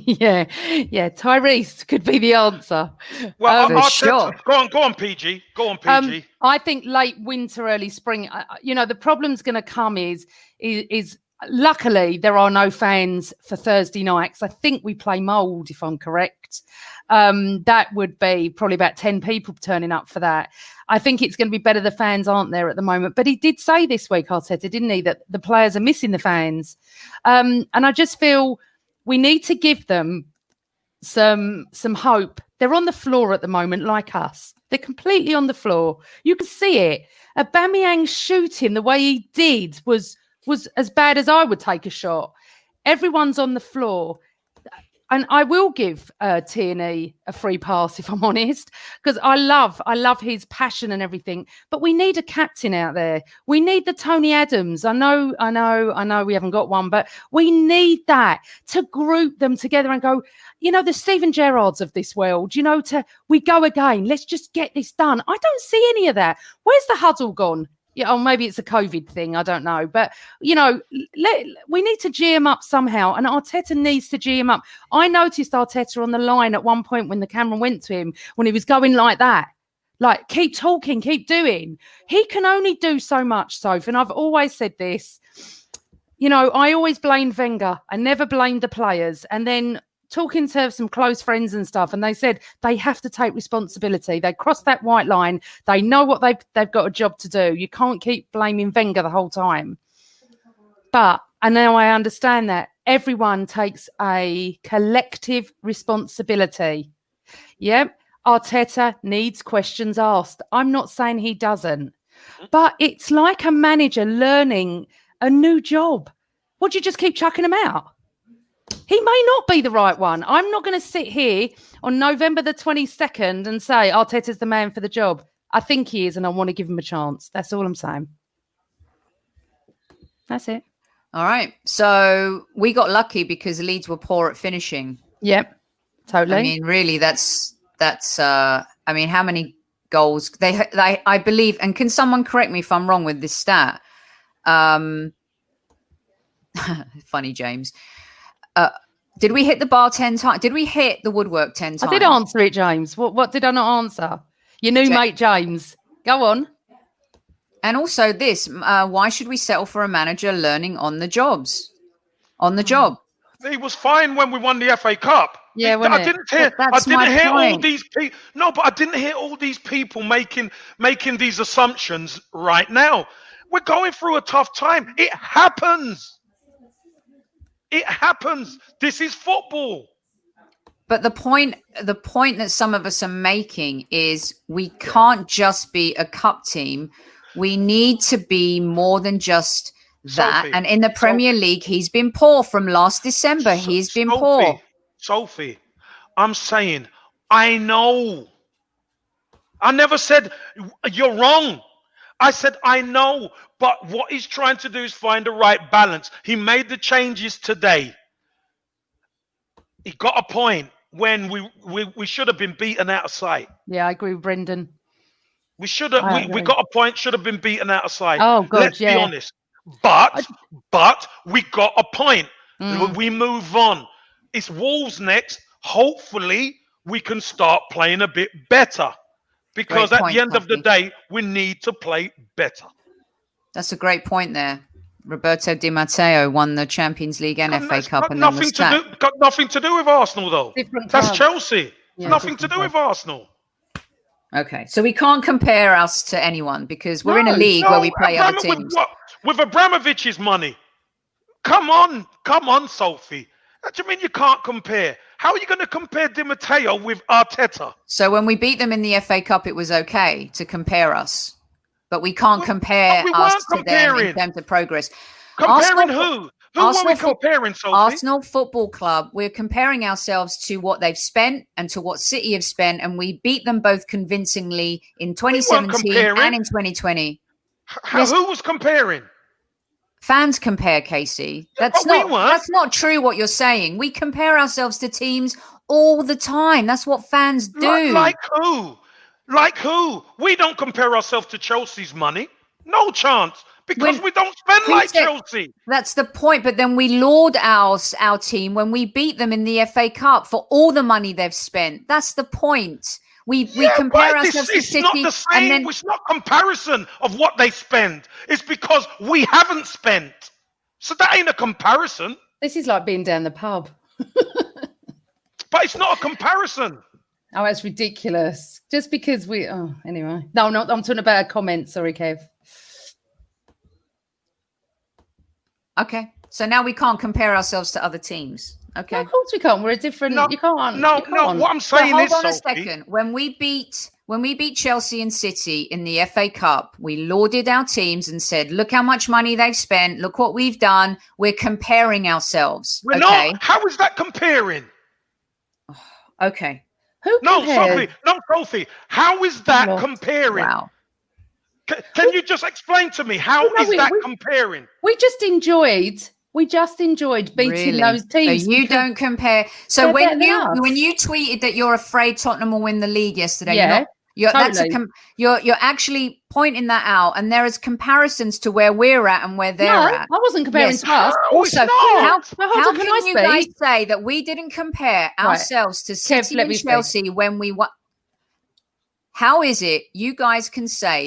Tyrese could be the answer. Well, sure. Go on, PG. Go on, PG. I think late winter, early spring. The problem's going to come is luckily there are no fans for Thursday nights. I think we play Mould, if I'm correct. That would be probably about 10 people turning up for that. I think it's going to be better the fans aren't there at the moment. But he did say this week, Arteta, didn't he, that the players are missing the fans. And I just feel we need to give them some hope. They're on the floor at the moment, like us. They're completely on the floor. You can see it. Aubameyang shooting the way he did was as bad as I would take a shot. Everyone's on the floor. And I will give Tierney a free pass, if I'm honest, because I love his passion and everything. But we need a captain out there. We need the Tony Adams. I know we haven't got one, but we need that to group them together and go, the Steven Gerrards of this world, we go again. Let's just get this done. I don't see any of that. Where's the huddle gone? Yeah, or maybe it's a COVID thing. I don't know. But, we need to G him up somehow. And Arteta needs to G him up. I noticed Arteta on the line at one point when the camera went to him, when he was going like that. Like, keep talking, keep doing. He can only do so much, Soph. And I've always said this. you know, I always blamed Wenger. I never blamed the players. And then talking to some close friends and stuff, and they said they have to take responsibility. They crossed that white line. They know what they've got a job to do. You can't keep blaming Wenger the whole time. And now I understand that everyone takes a collective responsibility. Yep. Arteta needs questions asked. I'm not saying he doesn't, but it's like a manager learning a new job. Would you just keep chucking him out? He may not be the right one. I'm not going to sit here on November the 22nd and say Arteta's the man for the job. I think he is, and I want to give him a chance. That's all I'm saying. That's it. All right. So we got lucky because Leeds were poor at finishing. Yep, totally. I mean, really, that's. I mean, how many goals they I believe, and can someone correct me if I'm wrong with this stat? Funny, James. Did we hit the bar 10 times? Did we hit the woodwork 10 times? I did answer it, James. What did I not answer? Your new mate, James. Go on. And also this, why should we settle for a manager learning on the job? He was fine when we won the FA Cup. Yeah, I didn't hear all these people. No, but I didn't hear all these people making these assumptions right now. We're going through a tough time. It happens. It happens. This is football. But the point that some of us are making is we can't just be a cup team. We need to be more than just that. Sophie, and in the Premier League, he's been poor from last December. He's been poor. Sophie, I'm saying, I know. I never said you're wrong. I said, I know. But what he's trying to do is find the right balance. He made the changes today. He got a point when we should have been beaten out of sight. Yeah, I agree with Brendan. We should have. We got a point. Should have been beaten out of sight. Oh, God, Let's be honest. But we got a point. We move on. It's Wolves next. Hopefully, we can start playing a bit better. Because at the end of the day, we need to play better. That's a great point there. Roberto Di Matteo won the Champions League and FA Cup, and then was sacked. Got nothing to do with Arsenal, though. That's Chelsea. Yeah, nothing to do with Arsenal. Okay, so we can't compare us to anyone because we're in a league where we play other teams. With Abramovich's money. Come on, Sophie. What do you mean you can't compare? How are you going to compare Di Matteo with Arteta? So when we beat them in the FA Cup, it was okay to compare us. But we can't compare us to them in terms of progress. Comparing who? Who are we comparing, Sophie? Arsenal Football Club, we're comparing ourselves to what they've spent and to what City have spent, and we beat them both convincingly in 2017 and in 2020. Who was comparing? Fans compare, Casey. That's not true what you're saying. We compare ourselves to teams all the time. That's what fans do. Like who? Like who? We don't compare ourselves to Chelsea's money. No chance. Because we don't spend like Chelsea. That's the point. But then we laud our team when we beat them in the FA Cup for all the money they've spent. That's the point. We compare ourselves to City. It's not the same. It's not comparison of what they spend. It's because we haven't spent. So that ain't a comparison. This is like being down the pub. But it's not a comparison. Oh, that's ridiculous. Just because anyway. No, I'm talking about a comment. Sorry, Kev. Okay. So now we can't compare ourselves to other teams. Okay. No, of course we can't. We're a different. No, you can't. No. What I'm saying is, hold on a second. When we beat Chelsea and City in the FA Cup, we lauded our teams and said, "Look how much money they've spent. Look what we've done." We're comparing ourselves. We're not. How is that comparing? Okay. Who compared? Sophie. How is that comparing? Wow. Can you just explain to me how is that comparing? We just enjoyed beating those teams. So you don't compare. So when you tweeted that you're afraid Tottenham will win the league yesterday, you're actually pointing that out, and there is comparisons to where we're at and where they're at. I wasn't comparing to us. Also, how can you guys say that we didn't compare ourselves to City and Chelsea when we won? How is it you guys can say that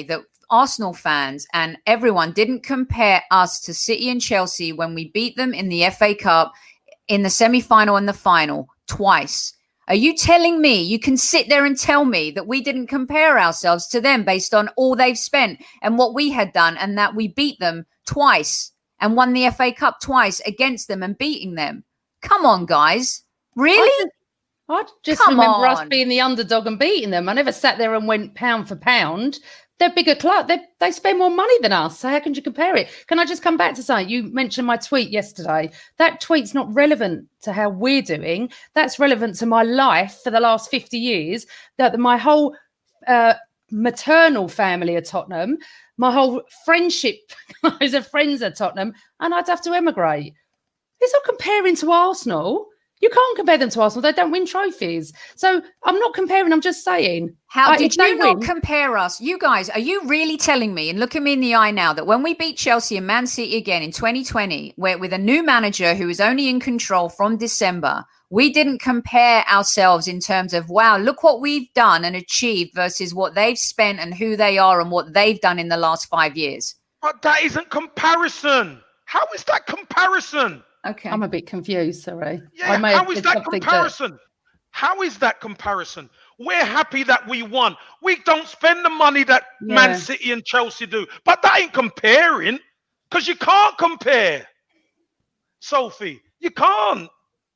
Arsenal fans and everyone didn't compare us to City and Chelsea when we beat them in the FA Cup in the semi-final and the final twice. Are you telling me you can sit there and tell me that we didn't compare ourselves to them based on all they've spent and what we had done, and that we beat them twice and won the FA Cup twice against them and beating them? Come on, guys. Really? I just remember us being the underdog and beating them. I never sat there and went pound for pound. They're bigger club. They spend more money than us. So how can you compare it? Can I just come back to something? You mentioned my tweet yesterday. That tweet's not relevant to how we're doing. That's relevant to my life for the last 50 years. That my whole maternal family are Tottenham. My whole friendship guys are friends at Tottenham. And I'd have to emigrate. It's not comparing to Arsenal. You can't compare them to Arsenal. They don't win trophies. So I'm not comparing. I'm just saying. How did you not compare us? You guys, are you really telling me, and look at me in the eye now, that when we beat Chelsea and Man City again in 2020, with a new manager who was only in control from December, we didn't compare ourselves in terms of, wow, look what we've done and achieved versus what they've spent and who they are and what they've done in the last 5 years? But that isn't comparison. How is that comparison? Okay. I'm a bit confused, sorry. Yeah, how is that comparison? How is that comparison? We're happy that we won. We don't spend the money that Man City and Chelsea do. But that ain't comparing, because you can't compare. Sophie, you can't.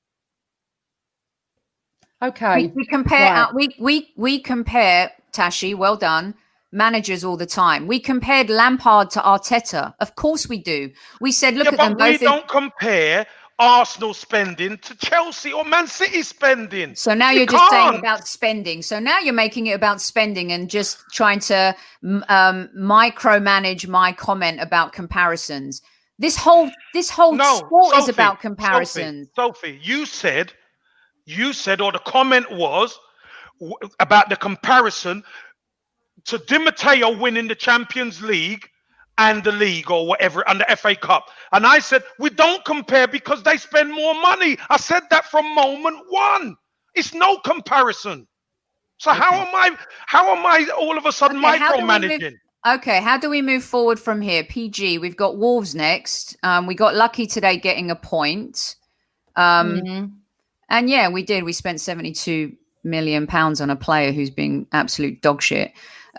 Okay. We compare, we compare, Tashi, well done, managers all the time. We compared Lampard to Arteta. Of course we do. We said, look at them both. We don't compare Arsenal spending to Chelsea or Man City spending. So now you're just saying about spending. So now you're making it about spending and just trying to micromanage my comment about comparisons. This whole sport is about comparisons. Sophie, you said, or the comment was about the comparison to Di Matteo winning the Champions League and the league or whatever and the FA Cup. And I said, we don't compare because they spend more money. I said that from moment one. It's no comparison. So how am I all of a sudden micromanaging? Okay, how do we move forward from here? PG, we've got Wolves next. We got lucky today getting a point. And yeah, we did. We spent £72 million on a player who's been absolute dog shit.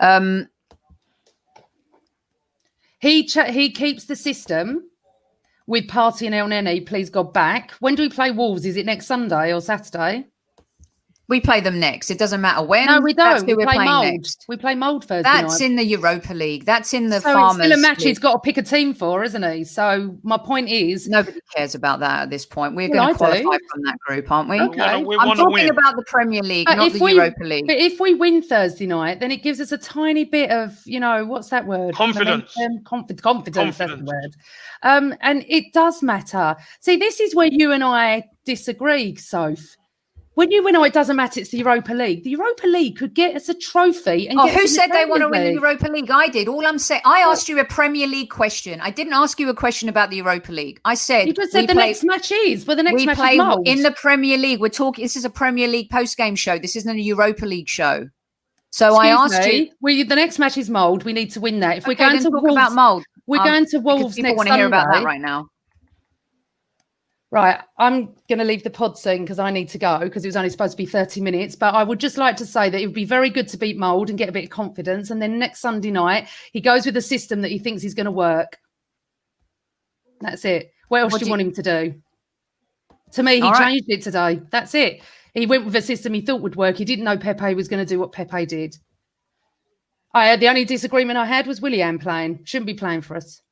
He keeps the system with Partey and El Neni, please God, back. When do we play Wolves? Is it next Sunday or Saturday? We play them next. It doesn't matter when. No, we don't. We play Mould. Next. We play Mould Thursday That's night. in the Europa League. That's in the so Farmers it's still a match League. He's got to pick a team for, isn't he? So my point is... Nobody cares about that at this point. We're going to qualify from that group, aren't we? Okay. I'm talking about the Premier League, not the Europa League. But if we win Thursday night, then it gives us a tiny bit of, what's that word? Confidence. Confidence, that's the word. And it does matter. See, this is where you and I disagree, Soph. When you win, it doesn't matter. It's the Europa League. The Europa League could get us a trophy. And who said they want to win the Europa League? I did. All I'm saying, I asked you a Premier League question. I didn't ask you a question about the Europa League. I said you just said the next match is. Well, the next match is Mould. In the Premier League. We're talking. This is a Premier League post-game show. This isn't a Europa League show. So I asked you. The next match is Mould. We need to win that. If we're going to talk about Mould, we're going to Wolves next Sunday. People want to hear about that right now. Right, I'm going to leave the pod soon because I need to go because it was only supposed to be 30 minutes. But I would just like to say that it would be very good to beat Mould and get a bit of confidence. And then next Sunday night, he goes with a system that he thinks is going to work. That's it. What else do you want him to do? To me, he changed it today. That's it. He went with a system he thought would work. He didn't know Pepe was going to do what Pepe did. The only disagreement I had was Willian playing. Shouldn't be playing for us.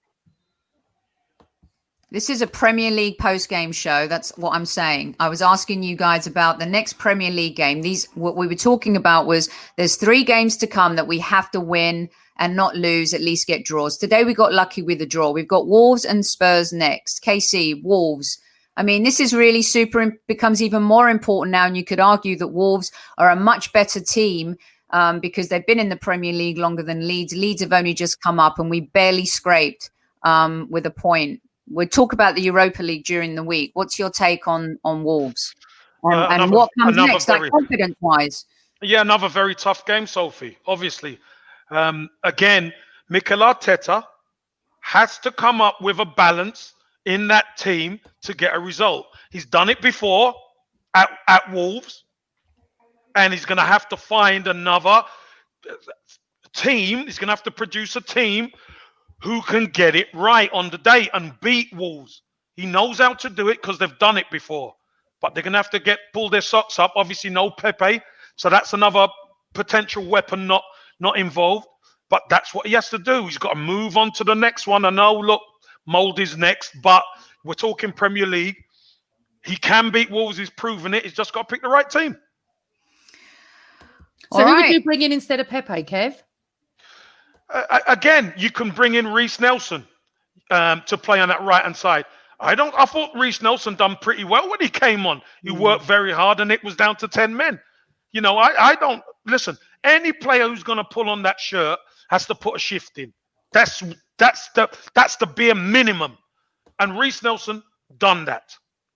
This is a Premier League post-game show. That's what I'm saying. I was asking you guys about the next Premier League game. What we were talking about was there's 3 games to come that we have to win and not lose, at least get draws. Today we got lucky with a draw. We've got Wolves and Spurs next. KC, Wolves. I mean, this is really becomes even more important now. And you could argue that Wolves are a much better team because they've been in the Premier League longer than Leeds. Leeds have only just come up and we barely scraped with a point. We'll talk about the Europa League during the week. What's your take on Wolves? And what comes next, confidence-wise? Yeah, another very tough game, Sophie, obviously. Again, Mikel Arteta has to come up with a balance in that team to get a result. He's done it before at Wolves, and he's going to have to find another team. He's going to have to produce a team who can get it right on the day and beat Wolves. He knows how to do it because they've done it before. But they're going to have to pull their socks up. Obviously, no Pepe. So that's another potential weapon not involved. But that's what he has to do. He's got to move on to the next one. I know, look, Mould is next. But we're talking Premier League. He can beat Wolves. He's proven it. He's just got to pick the right team. So who would you bring in instead of Pepe, Kev? Again, you can bring in Reece Nelson to play on that right-hand side. I thought Reece Nelson done pretty well when he came on. He worked very hard, and it was down to 10 men. You know, I don't listen. Any player who's going to pull on that shirt has to put a shift in. That's the bare minimum, and Reece Nelson done that.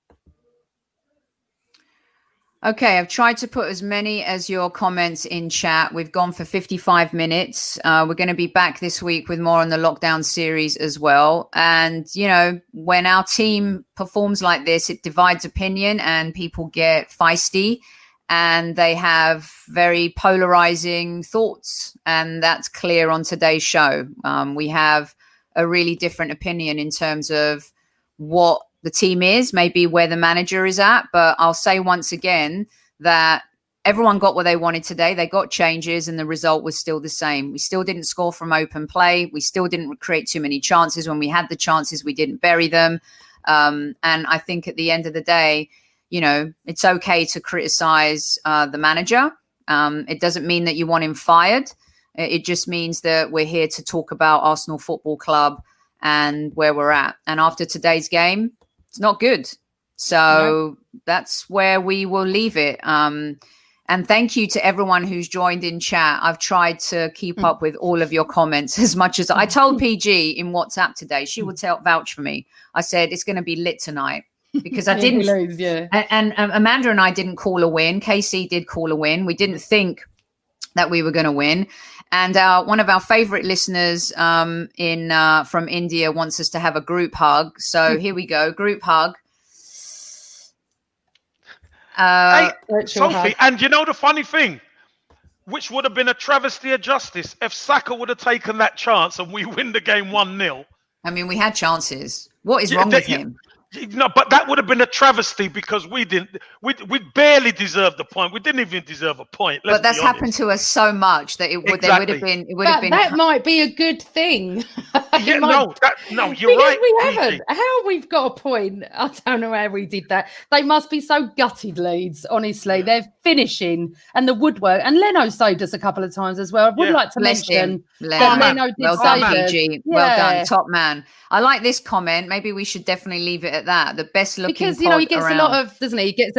Okay, I've tried to put as many as your comments in chat. We've gone for 55 minutes. We're going to be back this week with more on the lockdown series as well. And, you know, when our team performs like this, it divides opinion and people get feisty and they have very polarizing thoughts. And that's clear on today's show. We have a really different opinion in terms of what the team is, maybe where the manager is at. But I'll say once again that everyone got what they wanted today. They got changes and the result was still the same. We still didn't score from open play. We still didn't create too many chances. When we had the chances, we didn't bury them. And I think at the end of the day, you know, it's okay to criticize the manager. It doesn't mean that you want him fired. It just means that we're here to talk about Arsenal Football Club and where we're at. And after today's game, it's not good. So that's where we will leave it. And thank you to everyone who's joined in chat. I've tried to keep up with all of your comments as much as I told PG in WhatsApp today. She would vouch for me. I said, it's going to be lit tonight because I didn't. And Amanda and I didn't call a win. KC did call a win. We didn't think that we were going to win. And one of our favorite listeners from India wants us to have a group hug. So here we go, group hug. Hey, Sophie, and you know the funny thing, which would have been a travesty of justice if Saka would have taken that chance and we win the game 1-0. I mean, we had chances. What is wrong with him? No, but that would have been a travesty because we barely deserved the point. We didn't even deserve a point. But that's happened to us so much that there would have been. That might be a good thing. You're right. We haven't. How we've got a point? I don't know how we did that. They must be so gutted, Leeds. Honestly, they're finishing and the woodwork. And Leno saved us a couple of times as well. I would like to mention that Leno did save PG. Well done, top man. I like this comment. Maybe we should definitely leave it at that. The best looking because he gets a lot of, doesn't he? He gets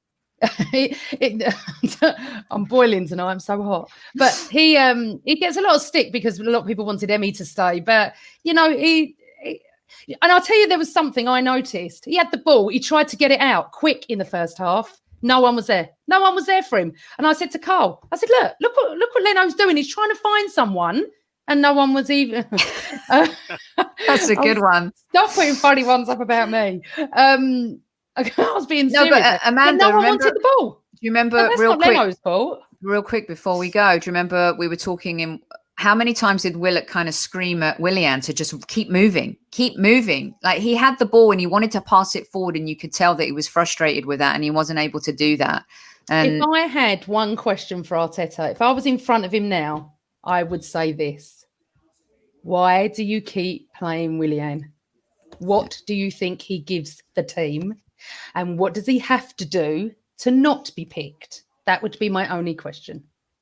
I'm boiling tonight. I'm so hot. But he gets a lot of stick because a lot of people wanted Emmy to stay. But you know, and I'll tell you, there was something I noticed. He had the ball. He tried to get it out quick in the first half. No one was there. No one was there for him. And I said to Carl, I said, look what Leno's doing. He's trying to find someone. And no one was even. That's a good one. Stop putting funny ones up about me. I was being serious. But Amanda, no one wanted the ball. Do you remember real quick before we go? Do you remember we were talking in how many times did Willock kind of scream at Willian to just keep moving? Like he had the ball and he wanted to pass it forward, and you could tell that he was frustrated with that, and he wasn't able to do that. And if I had one question for Arteta, if I was in front of him now, I would say this. Why do you keep playing Willian? What do you think he gives the team? And what does he have to do to not be picked? That would be my only question.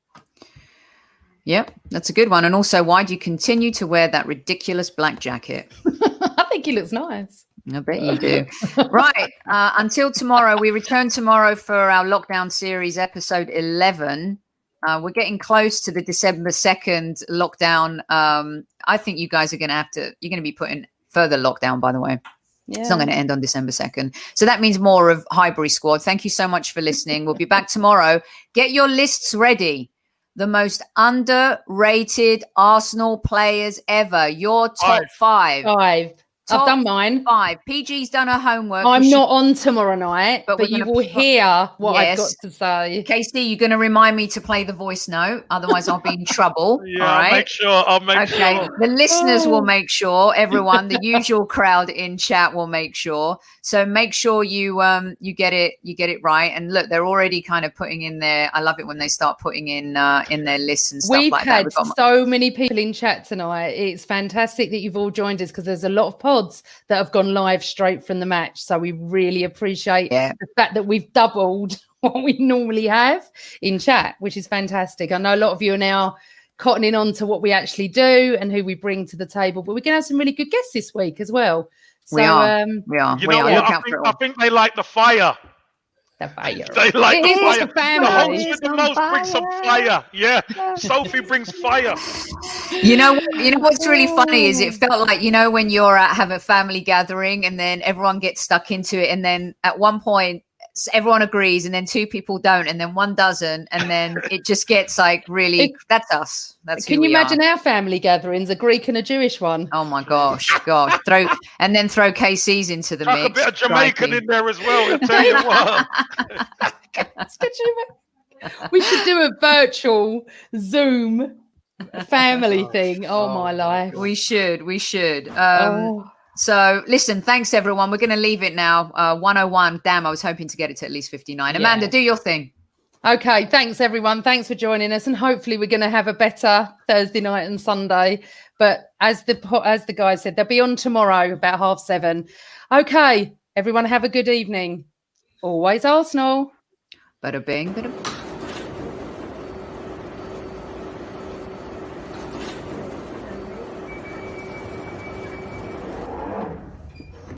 Yep, that's a good one. And also, why do you continue to wear that ridiculous black jacket? I think he looks nice. I bet you do. Right. Until tomorrow, we return tomorrow for our lockdown series, episode 11. We're getting close to the December 2nd lockdown. I think you guys are going to you're going to be put in further lockdown, by the way. Yeah. It's not going to end on December 2nd. So that means more of Highbury Squad. Thank you so much for listening. We'll be back tomorrow. Get your lists ready. the most underrated Arsenal players ever. Your top five. I've done mine. 5. PG's done her homework. I'm not on tomorrow night, but you will hear what I've got to say. Casey, you're going to remind me to play the voice note. Otherwise, I'll be in trouble. Yeah, all right? I'll make sure. The listeners will make sure. Everyone, the usual crowd in chat will make sure. So make sure you get it right. And look, they're already kind of putting in there. I love it when they start putting in their lists and stuff like that. We've had so many people in chat tonight. It's fantastic that you've all joined us because there's a lot of pods that have gone live straight from the match. So we really appreciate the fact that we've doubled what we normally have in chat, which is fantastic. I know a lot of you are now cottoning on to what we actually do and who we bring to the table, but we're going to have some really good guests this week as well. So, we are. You know what? I think they like the fire. The fire. They like the fire. The host with the most brings some fire. Yeah, Sophie brings fire. You know what's really funny is it felt like, when you're at have a family gathering and then everyone gets stuck into it, and then at one point everyone agrees and then 2 people don't and then one doesn't, and then it just gets like really that's us. That's Can you imagine our family gatherings, a Greek and a Jewish one? Oh my gosh. Throw KC's into the mix. A bit of Jamaican in there as well, I'll tell you what. We should do a virtual Zoom family thing. Oh my life. We should. So listen, thanks everyone. We're going to leave it now. 101. Damn, I was hoping to get it to at least 59. Amanda, do your thing. Okay, thanks everyone. Thanks for joining us, and hopefully we're going to have a better Thursday night and Sunday. But as the guys said, they'll be on tomorrow about 7:30. Okay, everyone have a good evening. Always Arsenal. Bada bing, bada bing.